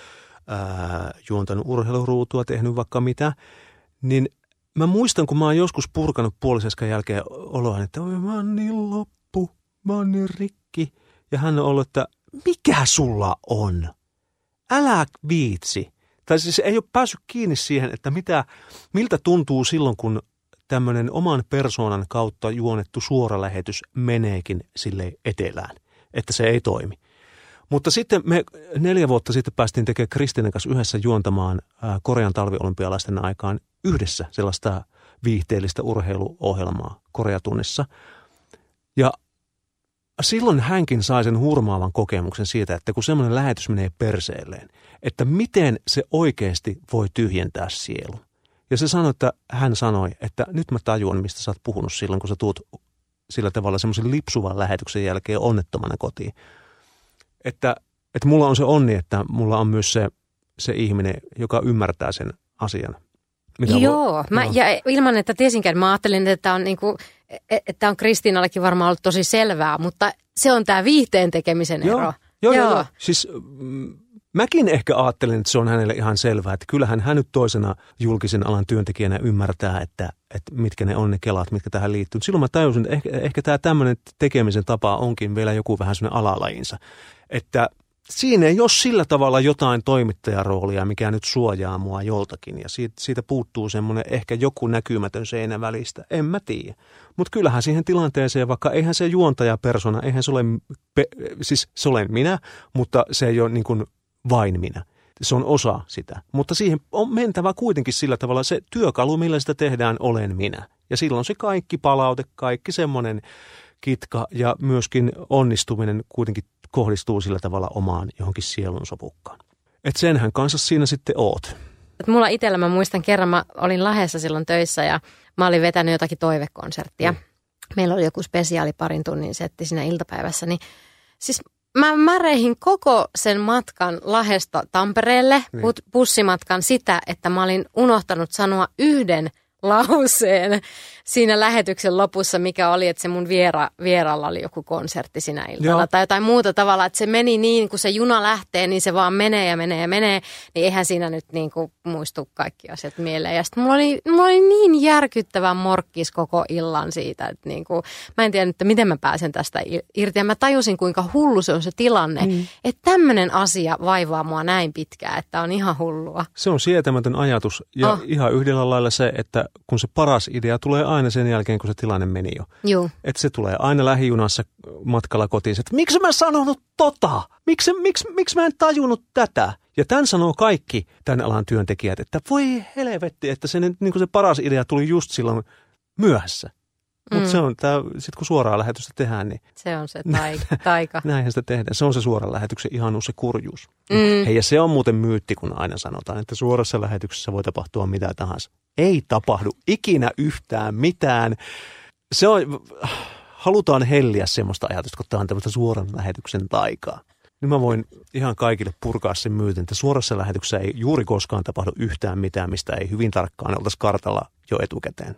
juontanut urheiluruutua, tehnyt vaikka mitä. Niin mä muistan, kun mä oon joskus purkanut puoliseskan jälkeen oloa, että oi mä oon niin loppu, mä oon niin rikki. Ja hän on ollut, että mikä sulla on? Älä viitsi. Tai siis ei ole päässyt kiinni siihen, että mitä, miltä tuntuu silloin, kun tämmöinen oman persoonan kautta juonettu suora lähetys meneekin sille etelään, että se ei toimi. Mutta sitten me neljä vuotta sitten päästiin tekemään Kristiinan kanssa yhdessä juontamaan Korean talviolympialaisten aikaan yhdessä sellaista viihteellistä urheiluohjelmaa Koreatunnissa. Ja silloin hänkin sai sen hurmaavan kokemuksen siitä, että kun semmoinen lähetys menee perseelleen, että miten se oikeasti voi tyhjentää sielun. Ja se sanoi, että hän sanoi, että nyt mä tajuan, mistä sä oot puhunut silloin, kun sä tuut sillä tavalla semmoisen lipsuvan lähetyksen jälkeen onnettomana kotiin. Että, että mulla on se onni, että mulla on myös se, se ihminen, joka ymmärtää sen asian. Mitä Joo, voi, mä, no. ja ilman, että tiesinkin, mä ajattelin, että on, niinku, että on Kristiinallekin varmaan ollut tosi selvää, mutta se on tämä viihteen tekemisen joo, ero. Joo, joo, joo. Siis mm, mäkin ehkä ajattelen, että se on hänelle ihan selvää, että kyllähän hän nyt toisena julkisen alan työntekijänä ymmärtää, että, että mitkä ne on ne kelat, mitkä tähän liittyy. Silloin mä tajusin, että ehkä, ehkä tämä tämmöinen tekemisen tapa onkin vielä joku vähän semmoinen alalajinsa, että siinä ei ole sillä tavalla jotain toimittajaroolia, mikä nyt suojaa mua joltakin ja siitä, siitä puuttuu semmoinen ehkä joku näkymätön seinä välistä. En mä tiedä. Mutta kyllähän siihen tilanteeseen, vaikka eihän se juontajapersona, eihän se ole, pe, siis se olen minä, mutta se ei ole niin kuin vain minä. Se on osa sitä. Mutta siihen on mentävä kuitenkin sillä tavalla se työkalu, millä sitä tehdään, olen minä. Ja silloin se kaikki palaute, kaikki semmoinen kitka ja myöskin onnistuminen kuitenkin kohdistuu sillä tavalla omaan johonkin sielun sopukkaan. Että senhän kanssa siinä sitten oot. Mulla itsellä, mä muistan kerran, mä olin Lahdessa silloin töissä ja mä olin vetänyt jotakin toivekonserttia. Mm. Meillä oli joku spesiaali parin tunnin setti siinä iltapäivässä, niin siis mä märeihin koko sen matkan Lahdesta Tampereelle, niin. bussimatkan sitä, että mä olin unohtanut sanoa yhden lauseen siinä lähetyksen lopussa, mikä oli, että se mun viera, vieralla oli joku konsertti sinä iltana Joo. tai jotain muuta tavalla, että se meni niin, kun se juna lähtee, niin se vaan menee ja menee ja menee, niin eihän siinä nyt niin kuin muistu kaikki asiat mieleen. Ja sitten mulla oli, mulla oli niin järkyttävä morkkis koko illan siitä, että niin kuin, mä en tiedä, että miten mä pääsen tästä irti. Ja mä tajusin, kuinka hullu se on se tilanne, mm. että tämmöinen asia vaivaa mua näin pitkään, että on ihan hullua. Se on sietämätön ajatus ja oh. ihan yhdellä lailla se, että kun se paras idea tulee aina sen jälkeen, kun se tilanne meni jo. Joo. Että se tulee aina lähijunassa matkalla kotiin, että miksi mä sanonut tota? Miksi, miksi, miksi mä en tajunnut tätä? Ja tämän sanoo kaikki tämän alan työntekijät, että voi helvetti, että se, niin se paras idea tuli just silloin myöhässä. Mutta mm. se on tämä, sitten kun suoraa lähetystä tehdään, niin se on se taika. Näinhän sitä tehdään. Se on se suoran lähetyksen ihanuus, se kurjuus. Mm. Hei, ja se on muuten myytti, kun aina sanotaan, että suorassa lähetyksessä voi tapahtua mitä tahansa. Ei tapahdu ikinä yhtään mitään. Se on, halutaan helliä semmoista ajatusta, kun tämä on tämmöistä suoran lähetyksen taikaa. Nyt mä voin ihan kaikille purkaa sen myytin, että suorassa lähetyksessä ei juuri koskaan tapahdu yhtään mitään, mistä ei hyvin tarkkaan oltaisi kartalla jo etukäteen.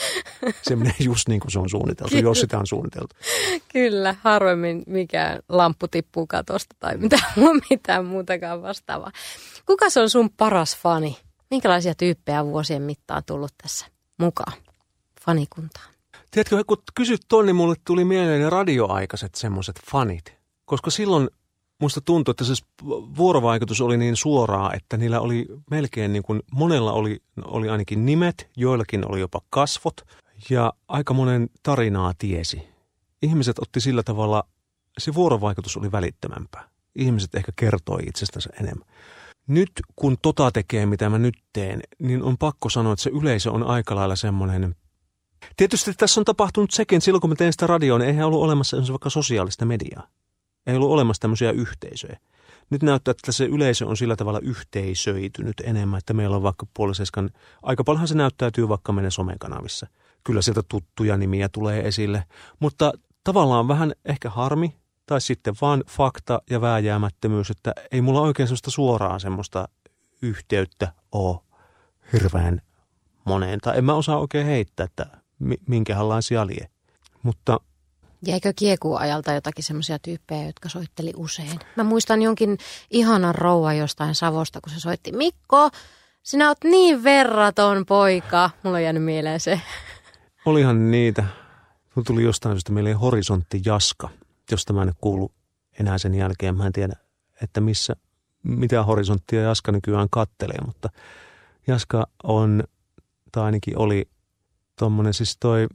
Se menee just niin kuin se on suunniteltu, Kyllä. jos sitä on suunniteltu. Kyllä, harvemmin mikään lamppu tippuu katosta tai mitään, mitään muutakaan vastaavaa. Kuka on sun paras fani? Minkälaisia tyyppejä vuosien mittaan tullut tässä mukaan fanikuntaan? Tiedätkö, kun kysyt ton, niin mulle tuli mieleen ne radioaikaiset semmoiset fanit. Koska silloin musta tuntui, että se vuorovaikutus oli niin suoraa, että niillä oli melkein niin kuin, monella oli, oli ainakin nimet, joillakin oli jopa kasvot ja aika monen tarinaa tiesi. Ihmiset otti sillä tavalla, se vuorovaikutus oli välittömämpää. Ihmiset ehkä kertoi itsestänsä enemmän. Nyt kun tota tekee, mitä mä nyt teen, niin on pakko sanoa, että se yleisö on aika lailla semmoinen. Tietysti tässä on tapahtunut sekin, silloin kun mä tein sitä radioa, niin eihän ollut olemassa vaikka sosiaalista mediaa. Ei ollut olemassa tämmöisiä yhteisöjä. Nyt näyttää, että se yleisö on sillä tavalla yhteisöitynyt enemmän, että meillä on vaikka puoliseskan, aika paljonhan se näyttäytyy vaikka meidän somekanavissa. Kyllä sieltä tuttuja nimiä tulee esille, mutta tavallaan vähän ehkä harmi, tai sitten vaan fakta ja vääjäämättömyys, että ei mulla oikein semmoista suoraa semmoista yhteyttä ole hirveän moneen. Tai en mä osaa oikein heittää, että minkälaisia lie. Mutta jäikö kiekuajalta jotakin semmoisia tyyppejä, jotka soitteli usein? Mä muistan jonkin ihanan rouva jostain Savosta, kun se soitti, Mikko, sinä oot niin verraton poika. Mulla on jäänyt mieleen se. Olihan niitä. Mulla tuli jostain syystä mieleen Horisontti Jaska, josta mä en kuulu enää sen jälkeen. Mä en tiedä, että missä, mitä Horisonttia Jaska nykyään kattelee, mutta Jaska on, tai ainakin oli tommonen siis toi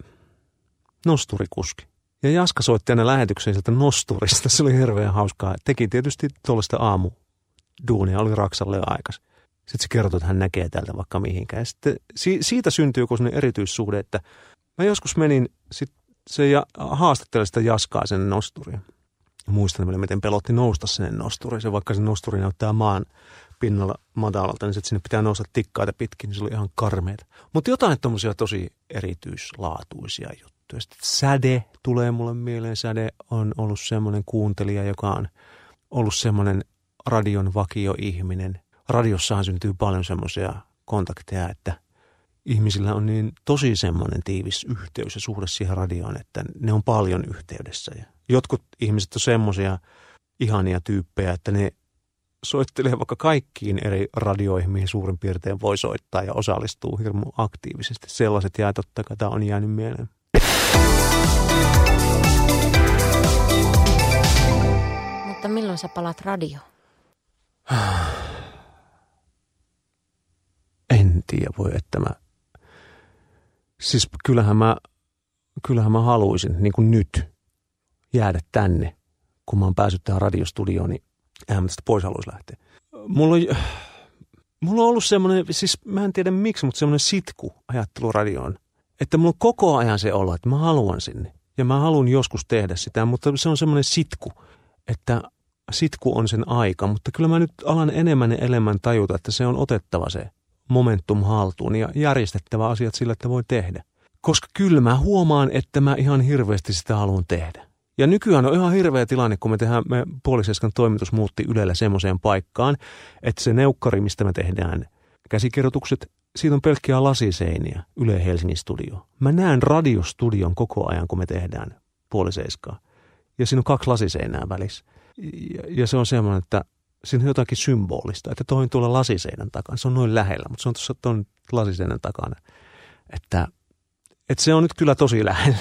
nosturikuski. Ja Jaska soitti aina lähetykseen sieltä nosturista. Se oli hirveän hauskaa. Teki tietysti tuollaista aamuduunia, oli Raksalle aikas. Sitten se kertoi, että hän näkee täältä vaikka mihinkään. Ja sitten siitä syntyy joku sellainen erityissuhde, että mä joskus menin sit se ja, haastattelee sitä Jaskaa sen nosturia. Muistan vielä, miten pelotti nousta sinne nosturiin. Se vaikka se nosturi näyttää maan pinnalla matalalta, niin sinne pitää nousta tikkaita pitkin, niin se oli ihan karmeita. Mutta jotain tommosia tosi erityislaatuisia juttuja. Sitten Säde tulee mulle mieleen. Säde on ollut semmoinen kuuntelija, joka on ollut semmoinen radion vakioihminen. Radiossahan syntyy paljon semmoisia kontakteja, että ihmisillä on niin tosi semmoinen tiivis yhteys ja suhde siihen radioon, että ne on paljon yhteydessä. Ja jotkut ihmiset on semmoisia ihania tyyppejä, että ne soittelee vaikka kaikkiin eri radioihin, mihin suurin piirtein voi soittaa ja osallistuu hirmu aktiivisesti. Sellaiset jää totta kai, tämä on jäänyt mieleen. Mutta milloin sä palaat radioon? En tiedä, voi että mä... Siis kyllähän mä, kyllähän mä haluaisin, niin kuin nyt, jäädä tänne, kun mä oon päässyt tähän radiostudioon, niin eihän mä tästä pois haluaisi lähteä. Mulla on, mulla on ollut semmoinen, siis mä en tiedä miksi, mutta semmoinen sitku ajattelu radioon. Että mulla on koko ajan se olo, että mä haluan sinne. Ja mä haluan joskus tehdä sitä, mutta se on semmoinen sitku, että sitku on sen aika. Mutta kyllä mä nyt alan enemmän ja enemmän tajuta, että se on otettava se momentum haltuun ja järjestettävä asiat sillä, että voi tehdä. Koska kyllä mä huomaan, että mä ihan hirveästi sitä haluan tehdä. Ja nykyään on ihan hirveä tilanne, kun me tehdään, me Puoliseskan toimitus muutti Ylellä semmoiseen paikkaan, että se neukkari, mistä me tehdään käsikirjoitukset, siitä on pelkkiä lasiseiniä Yle Helsingin studio. Mä näen radiostudion koko ajan, kun me tehdään Puoliseskaa. Ja siinä on kaksi lasiseinää välissä. Ja, ja se on semmoinen, että siinä on jotakin symbolista, että toi on tuolla lasiseinän takana. Se on noin lähellä, mutta se on tuossa tuon lasiseinän takana. Että, että se on nyt kyllä tosi lähellä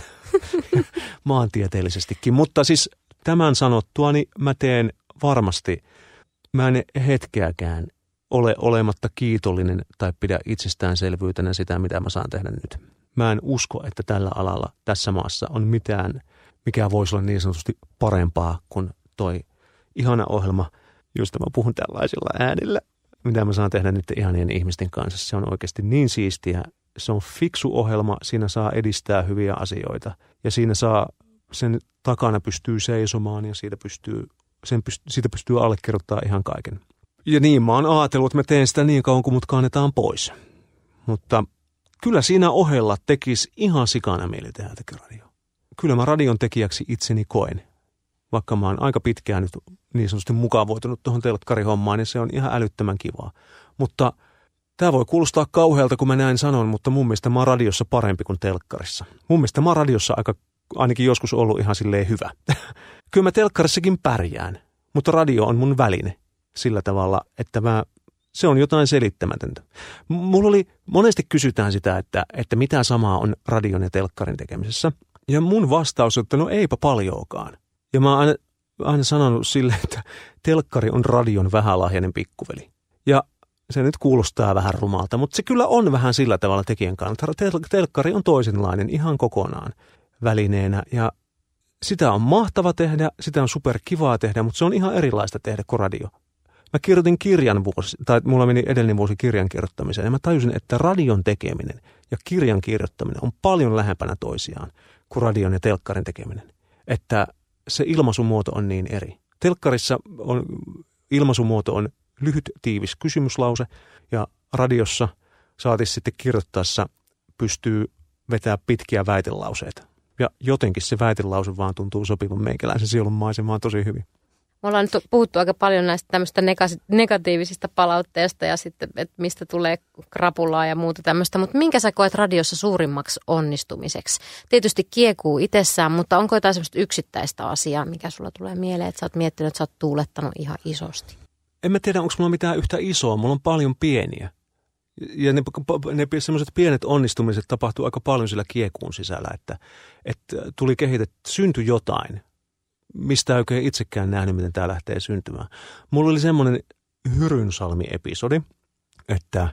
maantieteellisestikin. Mutta siis tämän sanottua, niin mä teen varmasti, mä en hetkeäkään ole olematta kiitollinen tai pidä itsestäänselvyytenä sitä, mitä mä saan tehdä nyt. Mä en usko, että tällä alalla tässä maassa on mitään, mikä voisi olla niin sanotusti parempaa kuin toi ihana ohjelma, josta mä puhun tällaisilla äänillä, mitä mä saan tehdä nyt ihanien ihmisten kanssa. Se on oikeasti niin siistiä. Se on fiksu ohjelma, siinä saa edistää hyviä asioita ja siinä saa, sen takana pystyy seisomaan ja siitä pystyy, sen pystyy, siitä pystyy allekirjoittamaan ihan kaiken. Ja niin mä oon ajatellut, että mä teen sitä niin kauan, kun mut kannetaan pois. Mutta kyllä siinä ohella tekisi ihan sikana mieli tehdä radio. Kyllä mä radion tekijäksi itseni koen. Vaikka mä oon aika pitkään nyt niin sanotusti mukavoitunut tuohon telkkarihommaan, niin se on ihan älyttömän kivaa. Mutta tämä voi kuulostaa kauhealta, kun mä näin sanon, mutta mun mielestä mä oon radiossa parempi kuin telkkarissa. Mun mielestä mä oon radiossa aika, ainakin joskus ollut ihan silleen hyvä. Kyllä mä telkkarissakin pärjään, mutta radio on mun väline sillä tavalla, että mä, se on jotain selittämätöntä. Mulla oli, monesti kysytään sitä, että, että mitä samaa on radion ja telkkarin tekemisessä. Ja mun vastaus on, että no eipä paljoakaan. Ja mä oon aina, aina sanonut silleen, että telkkari on radion vähälahjainen pikkuveli. Ja se nyt kuulostaa vähän rumalta, mutta se kyllä on vähän sillä tavalla tekijän kannalta. Tel- telkkari on toisenlainen ihan kokonaan välineenä ja sitä on mahtava tehdä, sitä on superkivaa tehdä, mutta se on ihan erilaista tehdä kuin radio. Mä kirjoitin kirjan vuosi, tai mulla meni edellinen vuosi kirjan kirjoittamiseen ja mä tajusin, että radion tekeminen ja kirjan kirjoittaminen on paljon lähempänä toisiaan kuin radion ja telkkarin tekeminen. Että se ilmaisumuoto on niin eri. Telkkarissa on, ilmaisumuoto on lyhyt, tiivis kysymyslause ja radiossa saatis sitten kirjoittaessa pystyy vetää pitkiä väitelauseita. Ja jotenkin se väitelause vaan tuntuu sopivan meikäläisen sielun maisemaan tosi hyvin. Me ollaan nyt puhuttu aika paljon näistä tämmöistä negatiivisista palautteista ja sitten, että mistä tulee krapulaa ja muuta tämmöistä. Mutta minkä sä koet radiossa suurimmaksi onnistumiseksi? Tietysti kiekuu itsessään, mutta onko jotain semmoista yksittäistä asiaa, mikä sulla tulee mieleen, että sä oot miettinyt, että sä oot tuulettanut ihan isosti? En mä tiedä, onko mulla mitään yhtä isoa. Mulla on paljon pieniä. Ja ne, ne semmoiset pienet onnistumiset tapahtuu aika paljon sillä kiekuun sisällä, että, että tuli kehitetty, syntyi jotain, mistä ei oikein itsekään nähnyt, miten tämä lähtee syntymään. Mulla oli semmoinen Hyrynsalmi-episodi, että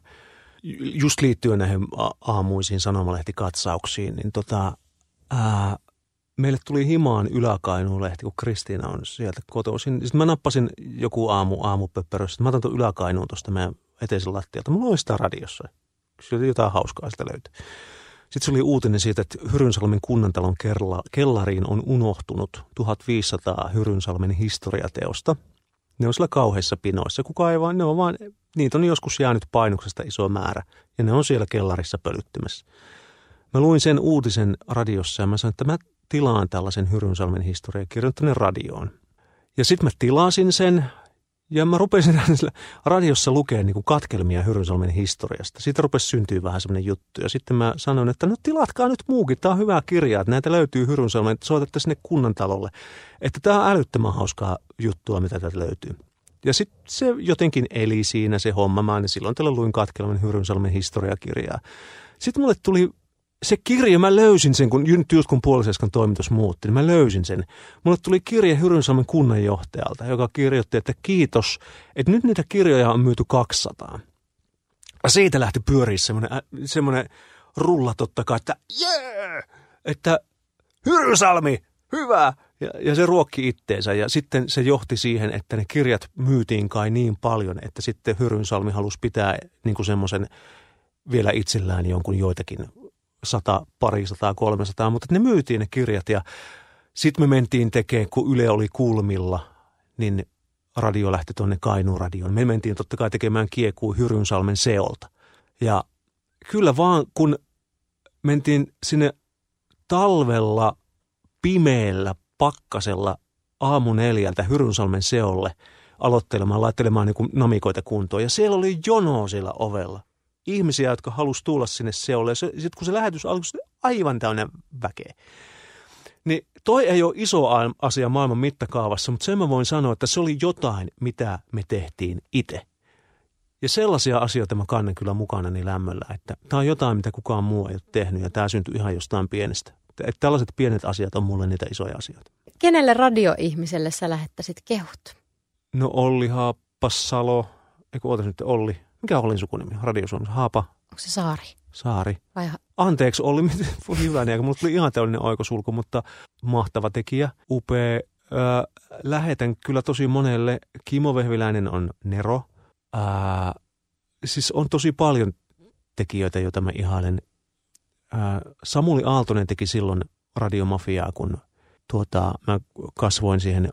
just liittyen näihin aamuisiin sanomalehti-katsauksiin, niin tota, ää, meille tuli himaan Ylä-Kainuun-lehti, kun Kristiina on sieltä kotoisin. Sitten mä nappasin joku aamu aamupöppärössä, mä otan tuon Ylä-Kainuun tuosta meidän eteisen lattialta. Mulla oli sitä radiossa. Kyllä jotain hauskaa sitä löytyi. Sitten se oli uutinen siitä, että Hyrynsalmen kunnantalon kellariin on unohtunut tuhatviisisataa Hyrynsalmen historiateosta. Ne on siellä kauheissa pinoissa. Kuka ei vaan, ne on vaan, niitä on joskus jäänyt painuksesta iso määrä ja ne on siellä kellarissa pölyttymässä. Mä luin sen uutisen radiossa ja mä sanoin, että mä tilaan tällaisen Hyrynsalmen historiakirjan tänne radioon. Ja sitten mä tilasin sen ja mä rupesin radiossa lukemaan niin kuin katkelmia Hyrynsalmen historiasta. Siitä rupesi syntyä vähän semmoinen juttu ja sitten mä sanoin, että no tilatkaa nyt muukin, tää on hyvä kirja, että näitä löytyy Hyrynsalmen, että soitatte sinne kunnantalolle. Että tää on älyttömän hauskaa juttua, mitä täältä löytyy. Ja sitten se jotenkin eli siinä se homma. Mä aina silloin tällä luin katkelman Hyrynsalmen historiakirjaa. Sitten mulle tuli se kirja, mä löysin sen, kun just kun Puoliseskan toimitus muutti, niin mä löysin sen. Mulle tuli kirje Hyrynsalmen kunnanjohtajalta, joka kirjoitti, että kiitos, että nyt niitä kirjoja on myyty kaksisataa. Ja siitä lähti pyöriä semmoinen, semmoinen rulla totta kai, että jee, että Hyrynsalmi, hyvä. Ja, ja se ruokki itteensä ja sitten se johti siihen, että ne kirjat myytiin kai niin paljon, että sitten Hyrynsalmi halusi pitää niin kuin semmoisen vielä itsellään jonkun joitakin sata, parisataa, kolmesataa, mutta ne myytiin ne kirjat ja sitten me mentiin tekemään, kun Yle oli kulmilla, niin radio lähti tuonne Kainuun radioon. Me mentiin totta kai tekemään kiekua Hyrynsalmen seolta. Ja kyllä vaan, kun mentiin sinne talvella pimeällä pakkasella aamu neljältä Hyrynsalmen seolle aloittelemaan, laittelemaan niin kuin namikoita kuntoon. Ja siellä oli jono siellä ovella. Ihmisiä, jotka halusi tulla sinne seolle. Ja sitten kun se lähetys alkoi, se aivan täynnä väkeä. Niin toi ei ole iso asia maailman mittakaavassa, mutta sen mä voin sanoa, että se oli jotain, mitä me tehtiin itse. Ja sellaisia asioita mä kannen kyllä mukana niin lämmöllä, että tämä on jotain, mitä kukaan muu ei ole tehnyt ja tämä syntyi ihan jostain pienestä. Että tällaiset pienet asiat on mulle niitä isoja asioita. Kenelle radioihmiselle sä lähettäisit kehut? No Olli Haappasalo, eikö ootas nyt Olli, mikä on Ollin sukunimi? Radio Suomessa, Haapa. Onko se Saari? Saari. Vai... Anteeksi Olli, hyvä, niin mulla tuli ihan täydellinen oikosulku, mutta mahtava tekijä, upea. Öö, lähetän kyllä tosi monelle. Kimo Vehviläinen on Nero. Öö, siis on tosi paljon tekijöitä, joita mä ihailen. Öö, Samuli Aaltonen teki silloin radiomafiaa, kun tuota, mä kasvoin siihen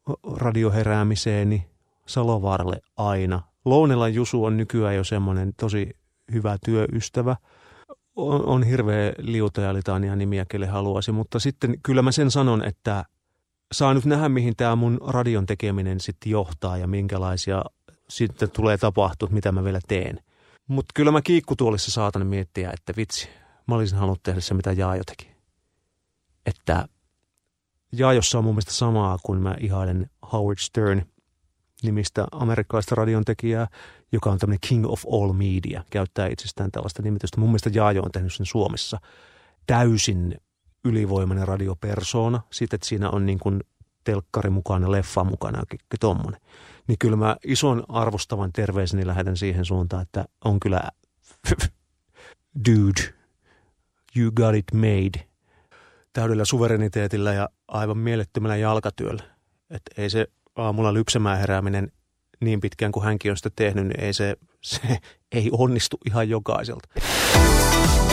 radioheräämiseeni Salovaaralle aina. Lounelan Jusu on nykyään jo semmoinen tosi hyvä työystävä. On, on hirveä liuta ja litania nimiä, kelle haluaisi, mutta sitten kyllä mä sen sanon, että saa nyt nähdä, mihin tämä mun radion tekeminen sitten johtaa ja minkälaisia sitten tulee tapahtua, mitä mä vielä teen. Mutta kyllä mä kiikkutuolissa saatan miettiä, että vitsi, mä olisin halunnut tehdä se, mitä Jaajo teki. Että Jaajossa on mun mielestä samaa, kun mä ihailen Howard Stern nimistä amerikkalaista radion tekijää, joka on tämmöinen King of All Media, käyttää itsestään tällaista nimitystä. Mun mielestä Jaajo on tehnyt sen Suomessa täysin ylivoimainen radiopersona. Sitten, että siinä on niin kuin telkkari mukana, leffa mukana ja kaikki tommonen. Niin kyllä mä ison arvostavan terveiseni lähetän siihen suuntaan, että on kyllä dude, you got it made. Täydellä suvereniteetillä ja aivan mielettömällä jalkatyöllä. Että ei se aamulla lypsämään herääminen niin pitkään kuin hänkin on sitä tehnyt, niin ei se, se ei onnistu ihan jokaiselta.